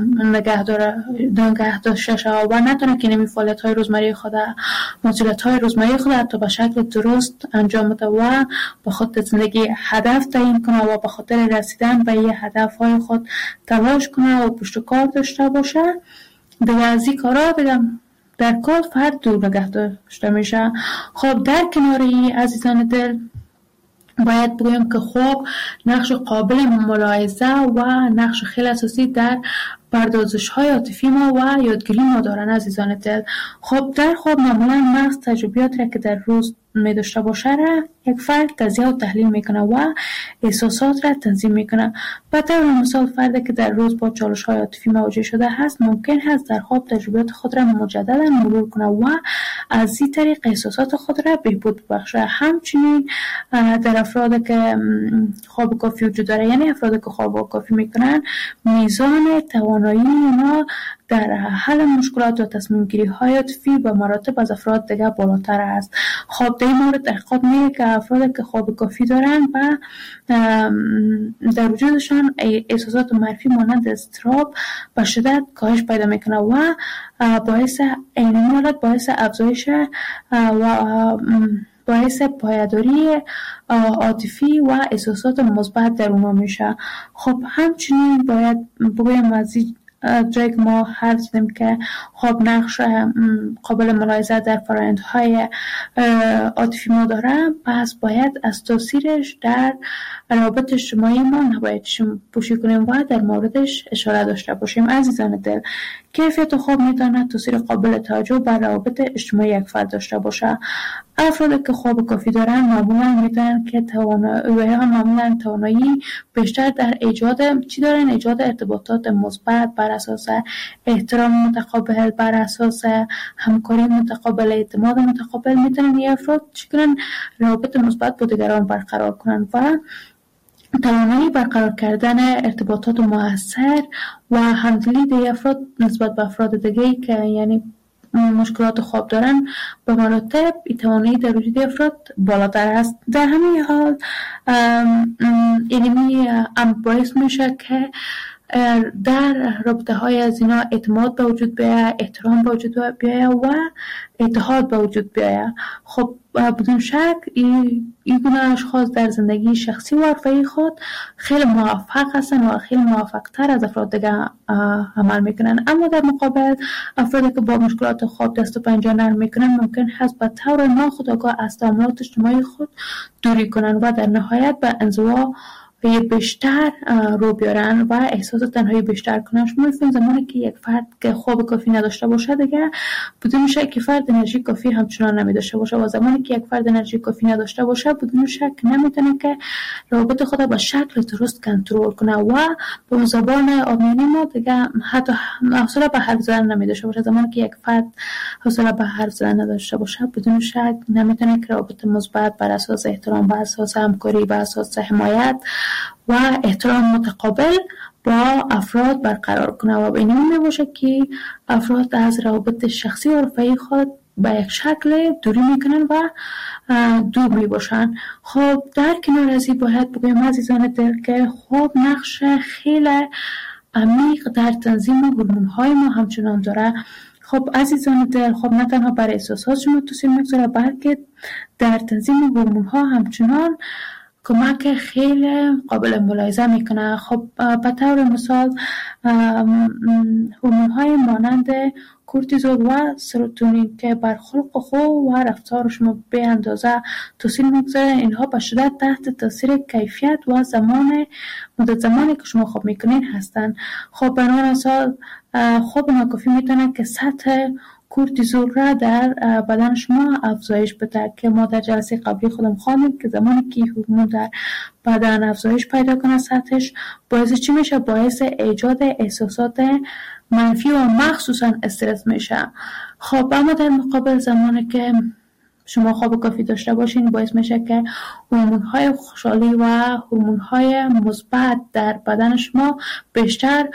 نگه داشته شود و نتونه که نمی فعالیت‌های روزمره خود، مسئولیت‌های روزمره خود حتی به شکل درست انجام بده و به خود زندگی هدف تعیین کنه و به خاطر رسیدن به این هدف‌های خود تلاش کنه و پشت کار داشته باشه. دیگه از این کارا در کار فرد دور نگه داشته میشه. خب در کنار این عزیزان دل باید بگویم که خواب نقش قابل ملاحظه و نقش خیلی اساسی در پردازش‌های عاطفی ما و یادگیری ما دارن عزیزان دل. خب در خواب معمولا مغز تجربیات را که در روز می داشته باشه را یک فرد تجزیه و تحلیل میکنه و احساسات را تنظیم میکنه. به طور مثال فردی که در روز با چالش‌های عاطفی مواجه شده هست ممکن هست در خواب تجربیات خود را مجددا مرور کنه و از این طریق احساسات خود را بهبود ببخشه. همچنین در افرادی که خواب کافی وجود داره، یعنی افرادی که خواب کافی میکنن، میزان توانایی اونا در حل مشکلات و تصمیم گیری های عاطفی به مراتب از افراد دیگه بالاتر است. خب در این مورد تحقیقات میگه که افرادی که خواب کافی دارن و در وجودشان احساسات منفی مانند اضطراب به شدت کاهش پیدا میکنه و باعث افزایش و باعث پایداری عاطفی و احساسات مثبت در اونا میشه. خب همچنین باید بگویم از جایی که ما حرف زدیم که خواب نقش قابل ملاحظه در فرآیندهای عاطفی ما داره، پس باید از تاثیرش در روابط اجتماعی ما نباید پوشی کنیم و در موردش اشاره داشته باشیم. عزیزان دل، کیفیت خواب میتونه تاثیر قابل توجه بر روابط اجتماعی یک فرد داشته باشه. افرادی که خواب کافی دارن معمولا میتونن که توانایی بیشتر در ایجاد ارتباطات مثبت بر اساس احترام متقابل، بر اساس همکاری متقابل، اعتماد متقابل میتونن این افراد چیکارن روابط مثبت با دیگران برقرار کنن و توانایی برقرار کردن ارتباطات مؤثر و همدلی دیگر افراد نسبت به افراد دیگه‌ای که یعنی مشکلات خواب دارن به مراتب توانایی در وجود افراد بالاتر است. در همین حال علمی باعث میشه که در رابطه های از اینا اعتماد به وجود بیاید، احترام به وجود بیاید و اتحاد به وجود بیاید. خب بدون شک این گونه اشخاص در زندگی شخصی و عرفی خود خیلی موفق هستن و خیلی موفق تر از افراد دیگه عمل میکنن. اما در مقابل افرادی که با مشکلات خواب دست و پنجه نرم میکنن ممکن هست به طور ناخودآگاه از تعاملات اجتماعی خود دوری کنن و در نهایت به انزوا بیشتر رو بیارن و احساس تنهایی بیشتر کنن. شما می‌فهمید زمانی که یک فرد که خواب کافی نداشته باشه دیگه بدون شک فرد انرژی کافی همچنان نمی‌داشته باشه و زمانی که یک فرد انرژی کافی نداشته باشه بدون شک نمیتونه که روابط خود به شکل درست کنترل کنه و به زبان عامیانه ما دیگه حتی حوصله به حرف زدن نمی‌داشته باشه. زمانی که یک فرد حوصله به حرف زدن نداشته باشه بدون شک نمیتونه که روابط مثبت بر اساس احترام، بر اساس همکاری، بر اساس حمایت و احترام متقابل با افراد برقرار کنه و به این می باشه که افراد از روابط شخصی و رفاهی خود به یک شکل دوری میکنن و دور می باشن. خب در کنار از این باید بگویم عزیزان دل که خب نقش خیلی عمیق در تنظیم هورمون‌های ما همچنان داره. خب عزیزان دل، خب نه تنها برای احساسات شما تاثیر میگذاره بلکه در تنظیم هورمون‌ها همچنان کمک خیلی قابل ملاحظه میکنه. خب به طور مثال هورمون‌های مانند کورتیزول و سروتونین که بر خلق خو و رفتار شما به اندازه تاثیر میگذاره، اینها به شدت تحت تاثیر کیفیت و مدت زمانی که شما خواب میکنین هستن. خب برای مثال خواب ناکافی میتونه که سطح کورتیزول را در بدن شما افزایش بده که ما در جلسه قبلی خودم خواندیم که زمانی که هورمون در بدن افزایش پیدا کنه سطحش باعث چی میشه؟ باعث ایجاد احساسات منفی و مخصوصا استرس میشه. خب اما در مقابل زمانی که شما خواب کافی داشته باشین باعث میشه که هورمون‌های خوشحالی و هورمون‌های مثبت در بدن شما بیشتر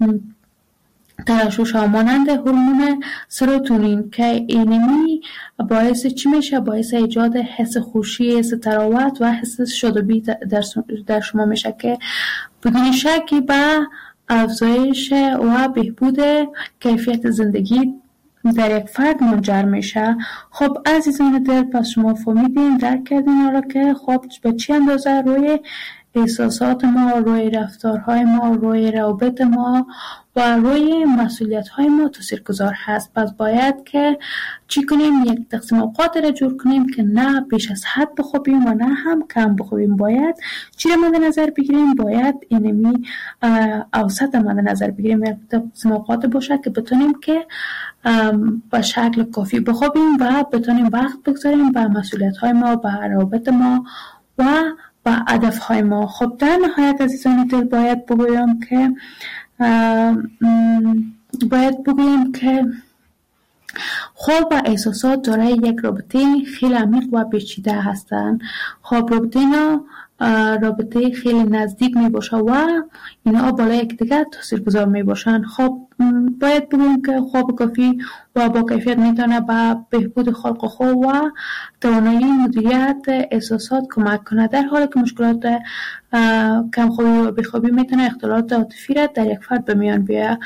ترشح ها مانند هورمون سروتونین که اینمی باعث چی میشه؟ باعث ایجاد حس خوشی، حس تراوت و حس شادابی در شما میشه که بدون شکی به افزایش و بهبود کیفیت زندگی در یک فرد منجر میشه. خب عزیزان دل، پس شما فهمیدین، درک کردین حالا که خب به چی اندازه روی احساسات ما، روی رفتارهای ما، روی روابط ما و روی مسئولیت‌های ما تاثیرگذار هست. پس باید که چی کنیم؟ یک تقسیم اوقات را جور کنیم که نه بیش از حد بخوابیم و نه هم کم بخوابیم. باید چی را مد نظر بگیریم؟ باید اینمی اوسط مد نظر بگیریم، یک تقسیم اوقات باشه که بتونیم که به شکل کافی بخوابیم و بتونیم وقت بگذاریم به مسئولیت‌های ما، به روابط ما و با هدف‌های ما. خب در نهایت عزیزان دل باید بگویم که خواب و احساسات دارای یک رابطه خیلی عمیق و پیچیده هستند. خب رابطه خیلی نزدیک می باشه و اینا بالای یکدیگر تاثیرگذار می باشن. خب باید بگویم که خواب کافی و با کیفیت میتونه به بهبود خلق خو و توانایی مدیریت احساسات کمک کنه، در حالی که مشکلات کمخوابی و بیخوابی میتونه اختلالات عاطفی را در یک فرد به میان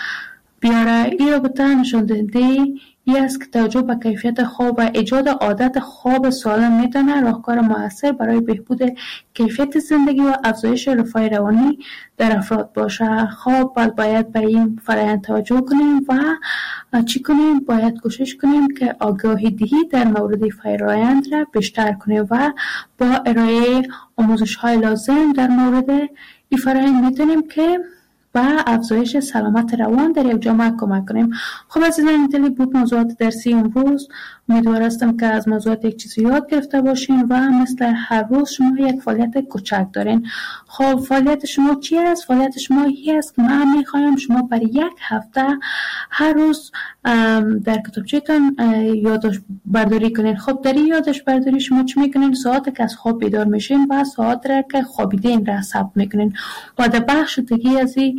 بیاره. این رابطه نشان دهنده ای است که توجه به کیفیت خواب و ایجاد عادت خواب سالم میتونه راهکار مؤثر برای بهبود کیفیت زندگی و افزایش رفاه روانی در افراد باشه. خب باید به این فرآیند توجه کنیم و چی کنیم؟ باید کوشش کنیم که آگاهی دهی در مورد فرآیند را بیشتر کنیم و با ارائه آموزش‌های لازم در مورد این فرآیند میتونیم که با افزایش سلامت روان در یک جامعه کمک کنیم. خب عزیزان دلی بود موضوعات درسی امروز. امیدوارم که از موضوعات یک چیزی یاد گرفته باشین و مثل هر روز شما یک فعالیت کوچک دارین. خب فعالیت شما چی است؟ فعالیت شما این است که من میخوایم شما برای یک هفته هر روز در کتابچه‌تان یادداشت برداری کنین. خب در این یادداشت برداری شما چی میکنین؟ ساعت که از خواب بیدار میشین و ساعت را که خوابیدین را ثبت میکنین و در بخش دیگه از این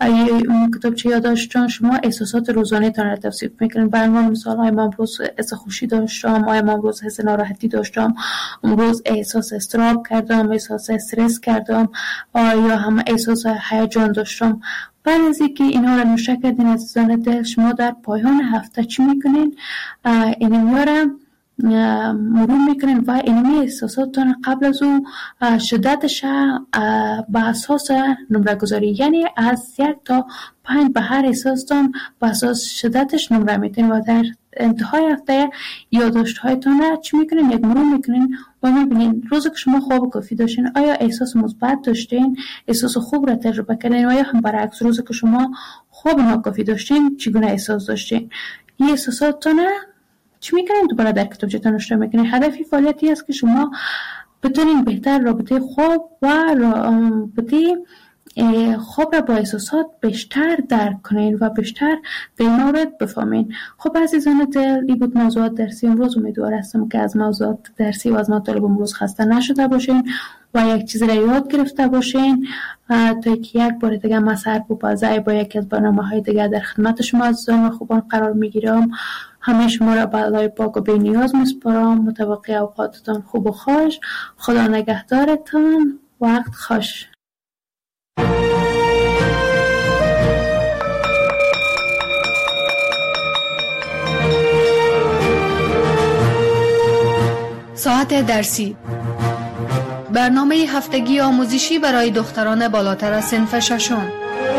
کتابچه یادداشتتان شما احساسات روزانه تان را توصیف میکنین. برای مثال های من امروز حس خوشی داشتم، من امروز حس ناراحتی داشتم، امروز احساس اضطراب کردم، احساس استرس کردم یا هم احساس هیجان داشتم. بعد از اینکه اینها را نوشته کردین عزیزان دل، شما در پایان هفته چی میکنین؟ اینها را مرور میکنین و اینمی احساساتتان قبل از او شدتش به اساس نمره گذاری، یعنی از 1 تا 5 به هر احساستان به اساس شدتش نمره میتین و در انتهای هفته یادداشت هایتان را چی میکنین؟ یک مرور میکنین و میبینین روزی که شما خواب کافی داشتین آیا احساس مثبت داشتین، احساس خوب را تجربه کردین، و یا هم برعکس روزی که شما خواب ناکافی داشتین چگونه احساس داشتین. این احساساتتان چی میکنین؟ دوباره در کتابچه‌تان نوشته میکنین. هدفی فعالیتی است که شما بتونین بهتر رابطه خواب و رابطه خواب را با احساسات بیشتر درک کنین و بیشتر در این مورد بفهمین. خب عزیزان دل، این بود موضوعات درسی امروز. امیدوار هستم که از موضوعات درسی و از مطالب امروز خسته نشده باشین و یک چیز را یاد گرفته باشین تا که یک بار دیگه من سحر بوپازی با یکی از برنامه‌های دیگه در خدمت شما عزیزان و خوبان قرار میگیرم. همه شما را به الله پاک و بی نیاز میسپارم. متوقع اوقاتتان خوب و خوش. خدا نگهدارتان. وقت خوش. ساعت درسی، برنامه هفتگی آموزشی برای دختران بالاتر از صنف ششم.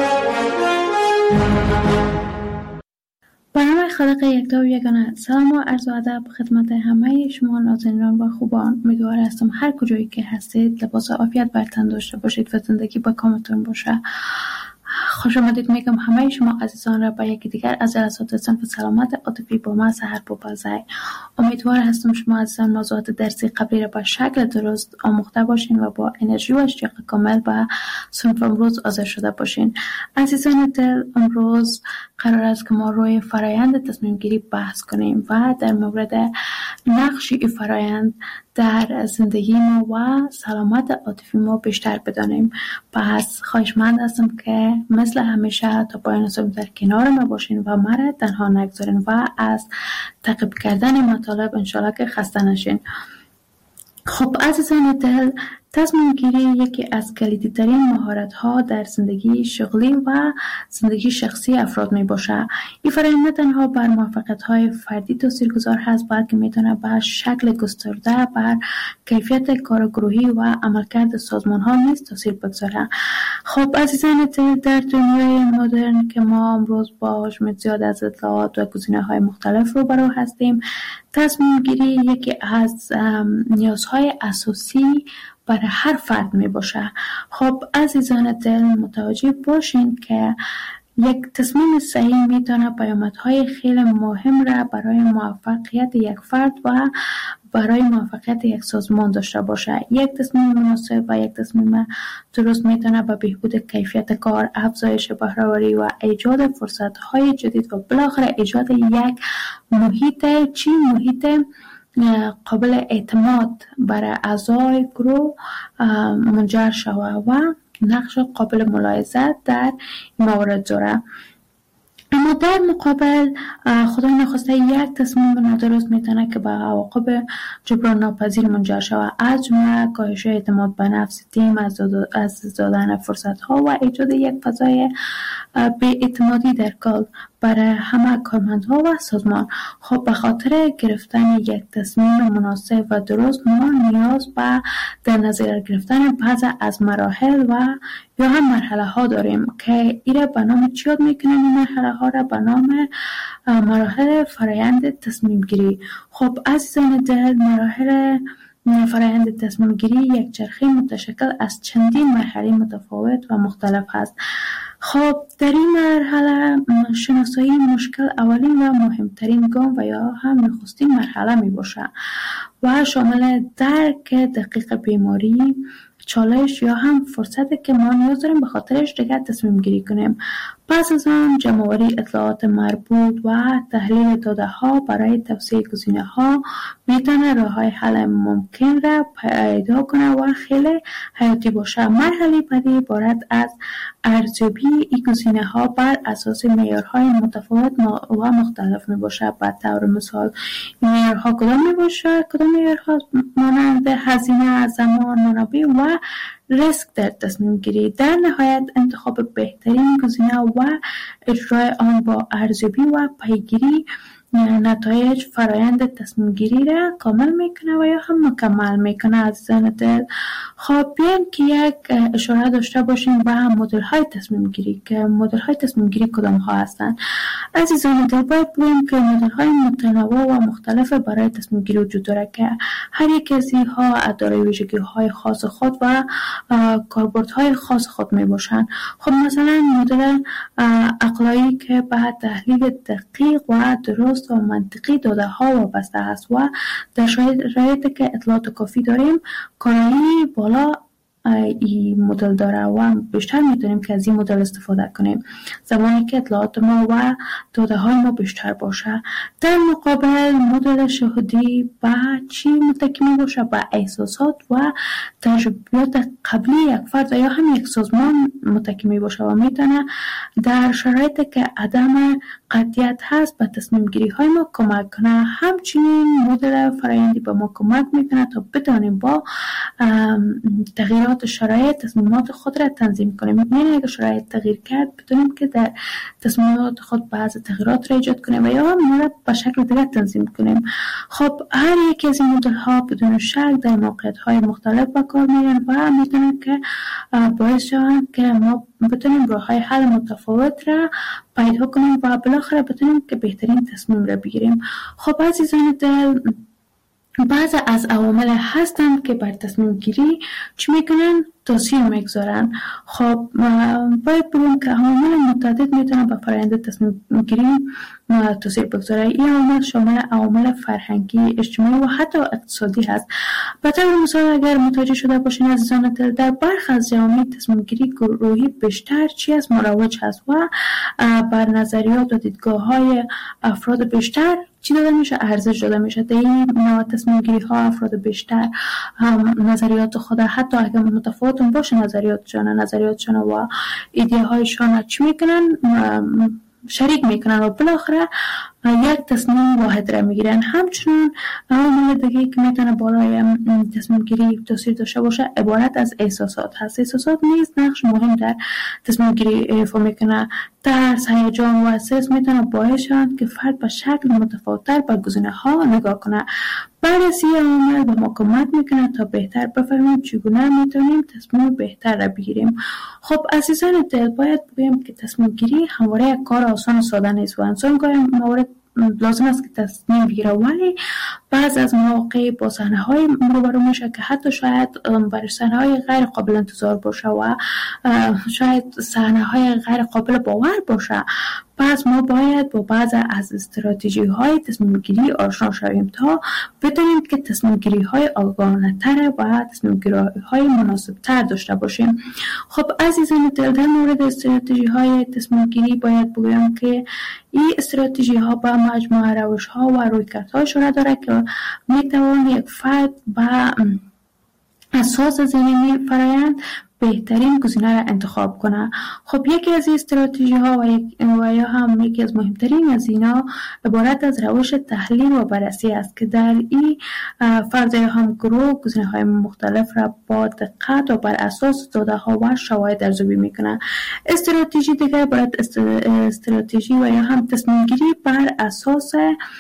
برنامه خالق یکتا و یگانه. سلام و عرض و ادب خدمت همه شما نازنینان و خوبان. امیدوار هستم هر کجایی که هستید لباس عافیت بر تن داشته باشید و زندگی با کامتون باشه. خوش آمدید میگم همه شما عزیزان را به یکی دیگر از جلسات صنف سلامت عاطفی با من سحر بوپازی. امیدوار هستم شما عزیزان موضوعات درسی قبلی را به شکل درست آموخته باشین و با انرژی و اشتیاق کامل به صنف امروز حاضر شده باشین. عزیزان دل، امروز قرار است که ما روی فرایند تصمیم گیری بحث کنیم و در مورد نقش این فرایند در زندگی ما و سلامت عاطفی ما بیشتر بدانیم. پس خواهشمند هستم که مثل همیشه تا پایان صحبت در کنار ما باشین و مرا تنها نگذارین و از تعقیب کردن مطالب انشالله که خسته نشین. خب عزیزان دل، تصمیم گیری یکی از کلیدی ترین مهارت ها در زندگی شغلی و زندگی شخصی افراد می باشه. این فرآیند نه تنها بر موفقیت های فردی تاثیرگذار هست، بلکه میتونه به شکل گسترده بر کیفیت کار گروهی و عملکرد سازمان ها نیز تاثیر بگذاره. خب عزیزان دل، در دنیای مدرن که ما امروز با حجم زیاد از اطلاعات و گزینه های مختلف روبرو هستیم، تصمیم گیری یکی از نیازهای اساسی برای هر فرد می باشه. خب عزیزان دل، متوجه باشین که یک تصمیم صحیح میتونه پیامدهای خیلی مهم را برای موفقیت یک فرد و برای موفقیت یک سازمان داشته باشه. یک تصمیم مناسب و یک تصمیم درست میتونه به بهبود کیفیت کار، افزایش بهره‌وری و ایجاد فرصت‌های جدید و بالاخره ایجاد یک محیط قابل اعتماد برای اعضای گروه منجر شود و نقش قابل ملاحظه در موارد داره. اما در مقابل خدای نخواسته یک تصمیم نادرست میتونه که به عواقب جبران ناپذیر منجر شود، از جمله کاهش اعتماد به نفس تیم، از دادن فرصت ها و ایجاد یک فضای بی‌اعتمادی در کار برای همه کارمندها و سازمان. خب به خاطر گرفتن یک تصمیم مناسب و درست ما نیاز به در نظر گرفتن بعض از مراحل و یا هم مرحله ها داریم که ایره به نام چی یاد میکنن؟ این مرحله ها را به نام مراحل فرایند تصمیم گیری. خب عزیزان دل، مراحل فرایند تصمیم گیری یک چرخه متشکل از چندین مرحله متفاوت و مختلف هست. خب در این مرحله شناسایی مشکل اولین و مهمترین گام و یا هم نخستین مرحله می باشه و شامل درک دقیق بیماری، چالش یا هم فرصتی که ما نیاز داریم به خاطرش دیگر تصمیم گیری کنیم. پس از آن جمع‌آوری اطلاعات مربوط و تحلیل داده ها برای توسعه گزینه ها میتونه راه های حل ممکن را پیدا کنه و خیلی حیاتی باشه. مرحله بعدی عبارت از ارزیابی این گزینه ها بر اساس معیارهای متفاوت و مختلف می باشه. به طور مثال این معیارها کدام می باشه؟ کدام معیارها؟ مانند هزینه، زمان، منابع و ریسک در تصمیم گیری. در نهایت انتخاب بهترین گزینه و اجرای آن با ارزیابی و پیگیری نتایج فرایند تصمیم گیری را کامل میکنه و یا هم مکمل میکنه. عزیزان دل، خب بیاین که یک اشاره داشته باشیم به مدل های تصمیم گیری که مدل های تصمیم گیری کدام ها هستند. عزیزان دل، باید بگویم که مدل های متنوع و مختلف برای تصمیم گیری وجود داره که هر یک از اینها دارای ویژگی های خاص خود و کاربردهای خاص خود می باشند. خب مثلا مدل عقلایی که به تحلیل دقیق و درست و منطقی داده ها وابسته است و در شرایطی که اطلاعات کافی داریم کارایی بالا این مدل داره و بیشتر میتونیم که از این مدل استفاده کنیم زمانی که اطلاعات ما و داده های ما بیشتر باشه. در مقابل مدل شهودی با چی متکی می باشه؟ با احساسات و تجربیات قبلی یک فرد یا هم یک سازمان متکی می باشه و میتونه در شرایطی که عدم قطعیت هست به تصمیم گیری های ما کمک کنه. همچنین مدل فرآیندی به ما کمک میکنه تا بدانیم با تغییرات شرایط تصمیمات خود را تنظیم کنیم. یعنی اگر شرایط تغییر کرد بدانیم که در تصمیمات خود بعض تغییرات را ایجاد کنیم و یا هم را به شکل دیگر تنظیم کنیم. خب هر یکی از این مدل ها بدون شک در موقعیت های مختلف به کار میرن و میتونن که باعث شوند که ما بتونیم راه های حل متفاوت را پیدا کنیم و بالاخره بتونیم که بهترین تصمیم را بگیریم. خب عزیزان دل، بعض از عوامل هستند که بر تصمیم گیری چی میکنن؟ تاثیر میگذارن. خب باید بگم که عوامل متعدد میتونن به فرآیند تصمیم گیری تاثیر بگذاره. این عوامل شامل عوامل فرهنگی، اجتماعی و حتی اقتصادی هست. به طور مثال اگر متوجه شده باشین عزیزان دل، در برخی از جوامع تصمیم گیری گروهی بیشتر مروج هست و بر نظریات و دیدگاه های افراد بیشتر چی داده میشه؟ ارزش داده میشه. در این نوع تصمیم گیری ها افراد بیشتر نظریات خود حتی اگر متفاوت باشه نظریاتشان و ایده هایشان چی میکنن؟ شریک میکنن و بالاخره یک تصمیم واحد را میگیرن. همچنین عوامل دیگه که میتونه بالای تصمیم گیری تاثیر داشته باشه عبارت از احساسات هست. احساسات نیز نقش مهم در تصمیم گیری ایفا میکنه. ترس، هیجان و استرس میتونه باعث شوند که فرد به شکل متفاوت‌تر به گزینه ها نگاه کنه. بررسی عوامل به ما کمک میکنه تا بهتر بفهمیم چگونه میتونیم تصمیم بهتر را بگیریم. خب عزیزان دل، باید بگویم که تصمیم گیری همواره یک کار آسان و ساده نیست و انسان گاهی موارد لازم است که تصمیم بگیره، ولی بعض از مواقع با صحنه‌های روبرو میشه که حتی شاید برای صحنه‌های غیر قابل انتظار باشه و شاید صحنه‌های غیر قابل باور باشه. پس ما باید با بعض از استراتژی‌های تصمیم‌گیری آشنا شویم تا بدانیم که تصمیم‌گیری‌های آگاهانه‌تر و تصمیم‌گیری‌های مناسب‌تر داشته باشیم. خب عزیزان دل، در مورد استراتژی‌های تصمیم‌گیری باید بگویم که این استراتژی‌ها با مجموعه روش‌ها و رویکردها اشاره داره که می‌توان یک فرد با اساس ذهنی فرآیند بهترین گزینه را انتخاب کنه. خب یکی از این استراتژی ها و یا هم یکی از مهمترین از اینا عبارت از روش تحلیل و بررسی است که در این فرد یا هم گروه گزینه های مختلف را با دقت و بر اساس داده ها و شواهد ارزیابی میکنه. استراتژی دیگر عبارت استراتژی و یا هم تصمیم گیری بر اساس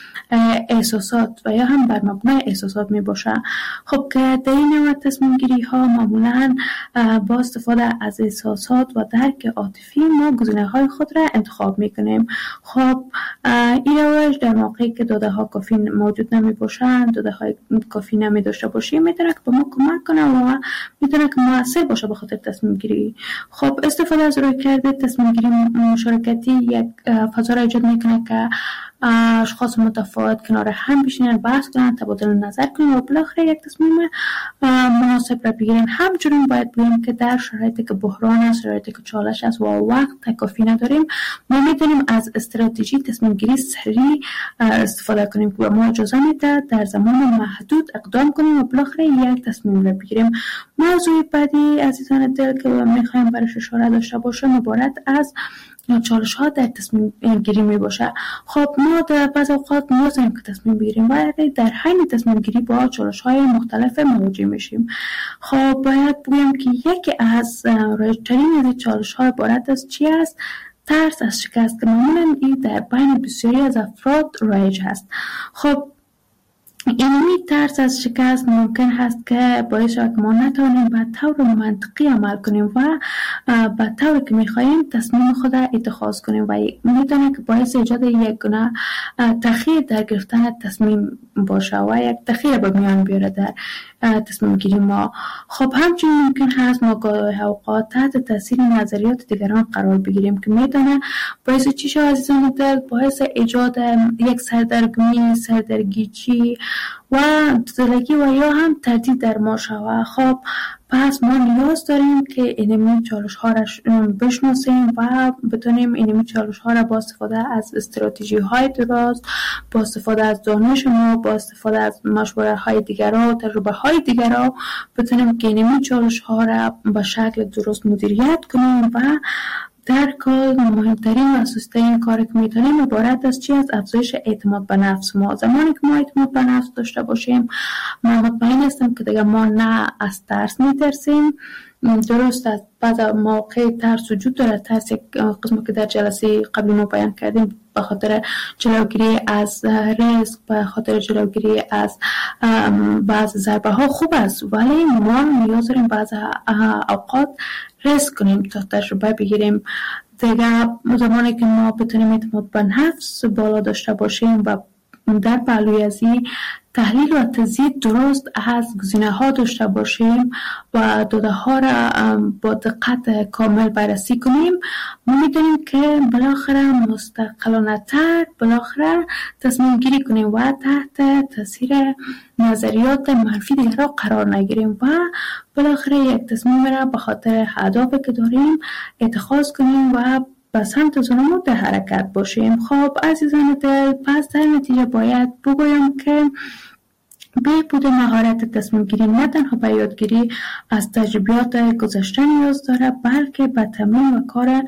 احساسات و یا هم بر مبنای احساسات می باشه. خب که در این نوع تصمیم گیری ها معمولاً با استفاده از احساسات و درک عاطفی ما گزینه های خود را انتخاب می کنیم. خب این روش در موقعی که داده ها کافی موجود نمی باشند، داده های کافی نمی داشته باشیم، میتونه که به ما کمک کنه و میتونه که مؤثر باشه به خاطر تصمیم گیری. خب استفاده از رویکرد تصمیم گیری مشارکتی یک فضا را ایجاد میکنه که اشخاص متفاوت کنار هم بشینن، بحث کنن، تبادل نظر کنن و بالاخره یک تصمیم مناسب را بگیرن. همچنین باید بگیم که در شرایطی که بحران است، شرایطی که چالش است و وقت کافی نداریم، ما میتونیم از استراتژی تصمیم گیری سریع استفاده کنیم که ما اجازه میده در زمان محدود اقدام کنیم و بالاخره یک تصمیم را بگیریم. موضوع بعدی عزیزان دل که میخوایم برش اشاره داشته باشیم عبارت از چالش ها در تصمیم گیری می باشه. خب ما در بعض اوقات نیاز داریم که تصمیم بگیریم و در حین تصمیم گیری با چالش های مختلف مواجه میشیم. خب باید بگویم که یکی از رایج‌ترین از این چالش ها عبارت از چی است؟ ترس از شکست که معمولا این در بین بسیاری از افراد رایج هست. خب این ترس از شکست ممکن هست که باعث شود که ما نتوانیم به طور منطقی عمل کنیم و به طوری که می‌خواهیم تصمیم خود را اتخاذ کنیم و میتونه که باعث ایجاد یک گونه تأخیر در گرفتن تصمیم باشه و یک تأخیر به میان بیاره در تصمیم گیری ما. خب همچنین ممکن هست ما گاهی اوقات تحت تاثیر نظریات دیگران قرار بگیریم که میتونه باعث چی شود عزیزان دل؟ باعث ایجاد یک سردرگمی، سردرگیجی و دلگی و یا هم تردید در ما شود. خب پس ما نیاز داریم که اینمی چالش ها را بشناسیم و بتونیم اینمی چالش ها را با استفاده از استراتژی های درست، با استفاده از دانش ما، با استفاده از مشوره های دیگران و تجربه های دیگران بتونیم که اینمی چالش ها را به شکل درست مدیریت کنیم و در کل مهمترین و اساسی‌ترین کاری که می‌تونیم عبارت از چی؟ از افزایش اعتماد به نفس ما. زمانی که ما اعتماد به نفس داشته باشیم، من مطمئن هستم که دیگه ما نه از ترس می‌ترسیم. درست است بعض موقع ترس وجود داره، ترس یک قسمی که در جلسه قبلی ما بیان کردیم به خاطر جلوگیری از ریسک، به خاطر جلوگیری از بعض ضربه ها خوب است، ولی ما نیاز داریم بعض اوقات ریسک کنیم تا تجربه بگیریم. دیگه زمانی که ما بتونیم اعتماد به نفس بالا داشته باشیم و در پهلوی از این تحلیل و تزیید درست از گزینه ها داشته باشیم و داده ها را با دقت کامل بررسی کنیم، ما میدونیم که بالاخره مستقلانه تر بالاخره تصمیم گیری کنیم و تحت تاثیر نظریات منفی دیگر قرار نگیریم و بالاخره یک تصمیم را به خاطر اهدافی که داریم اتخاذ کنیم و به سمت زنمون در حرکت باشیم. خب عزیزان دل، پس در نتیجه باید بگویم که بهبود مهارت تصمیم گیری نه تنها به یادگیری از تجربیات گذشته نیاز داره، بلکه به تمرین و کار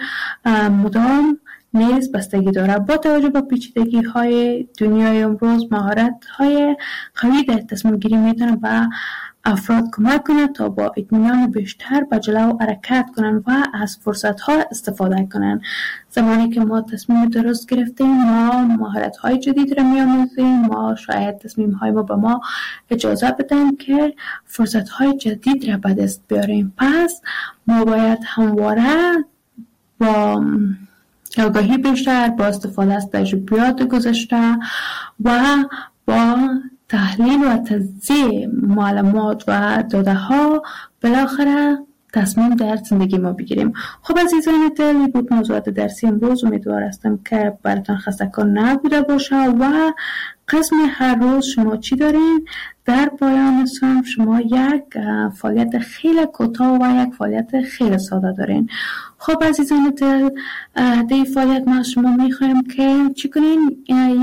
مدام نیز بستگی داره. با توجه به پیچیدگی های دنیای امروز، مهارت های قوی در تصمیم گیری میتونه به افراد کمک کنه تا با اطمینان بیشتر به جلو حرکت کنن و از فرصت ها استفاده کنن. زمانی که ما تصمیم درست گرفتیم، ما مهارت های جدید را می‌آموزیم، ما شاید تصمیم های ما به ما اجازه بدن که فرصت های جدید را به دست بیاریم. پس ما باید همواره با آگاهی بیشتر، با استفاده از تجربیات گذشته و با تحلیل و تجزیه معلومات و داده ها بالاخره تصمیم در زندگی ما بگیریم. خب عزیزان دل، بود موضوعات درسی امروز. امیدوار هستم که براتون خسته‌کن نبوده باشه و قسم هر روز شما چی دارین؟ در پایان سال شما یک فعالیت خیلی کوتاه و یک فعالیت خیلی ساده دارین. خب عزیزان دل، در فعالیت ما شما میخوایم که چی کنین؟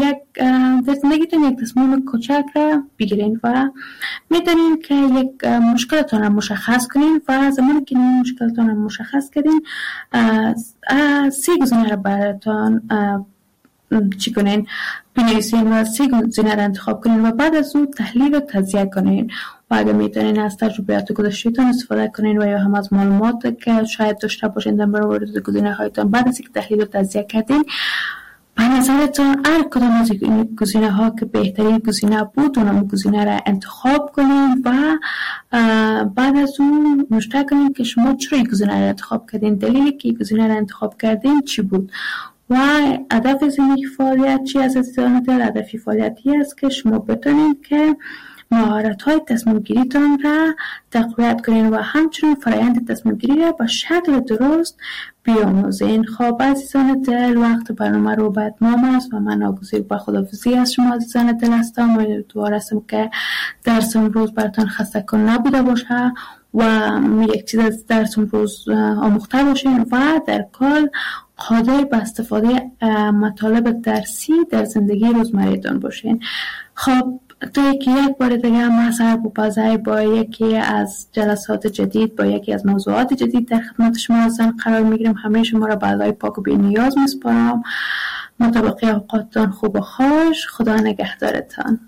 در زندگیتون یک تصمیم کوچک را بگیرین و میدونین که یک مشکلتون را مشخص کنین و زمانی که این مشکلتون را مشخص کردین 3 گزینه را براتون چی کنین؟ بنویسین و 3 گزینه را انتخاب کنین و بعد از اون تحلیل و تجزیه کنین و اگه میتونین از تجربیات گذشته‌تون استفاده کنین و یا هم از معلومات که شاید داشته باشین در مورد گزینه هایتون بعد از اینکه تحلیل و تجزیه کردین، به نظرتون هر کدام از این گزینه ها که بهترین گزینه بود اون گزینه را انتخاب کنین و بعد از اون مشترک کنین که شما چرا این گزینه را انتخاب کردین، دلیلی که این گزینه را انتخاب کردین چی بود و هدف از این فعالیت چی است. عزیزان دل، هدف فعالیتی است که شما بتونین که مهارت‌های تصمیم گیریتون را تقویت کنین و همچنین فرآیند تصمیم گیری را به شکل درست بیاموزین. خب عزیزان دل، وقت برنامه رو به اتمام است و من ناگزیر به خداحافظی از شما عزیزان دل هستم. امیدوار هستم که درس امروز براتون خسته‌کن نبوده باشه و یک چیز از درس امروز آموخته باشین و در کل قادر به استفاده مطالب درسی در زندگی روزمره‌تان باشین. خب تا یک بار دیگه ما سر بپازه با یکی از جلسات جدید، با یکی از موضوعات جدید در خدمت شما هستم قرار میگیرم. همه شما را به الله پاک و بی نیاز میسپارم. مطابق اوقاتتان خوب و خوش. خدا نگهدارتان.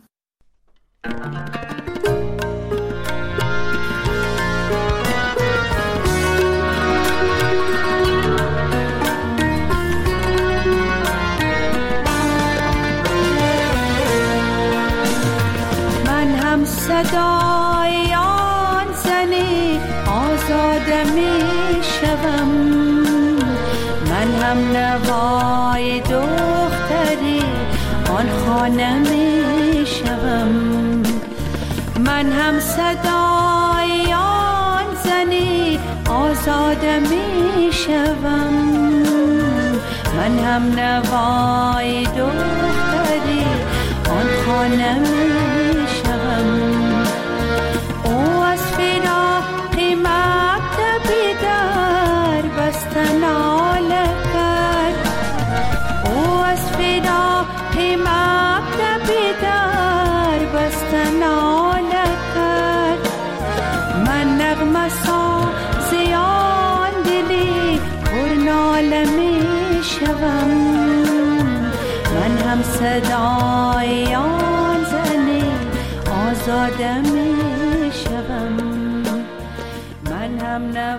صدای آن زنی آزاده می شوم، من هم نوای دختری آن خانه می شوم، من هم صدای آن زنی آزاده می شوم، من هم نوای دختری آن خانه می شوم. او از فراق صدای آن زنه آزاده می شوم. من هم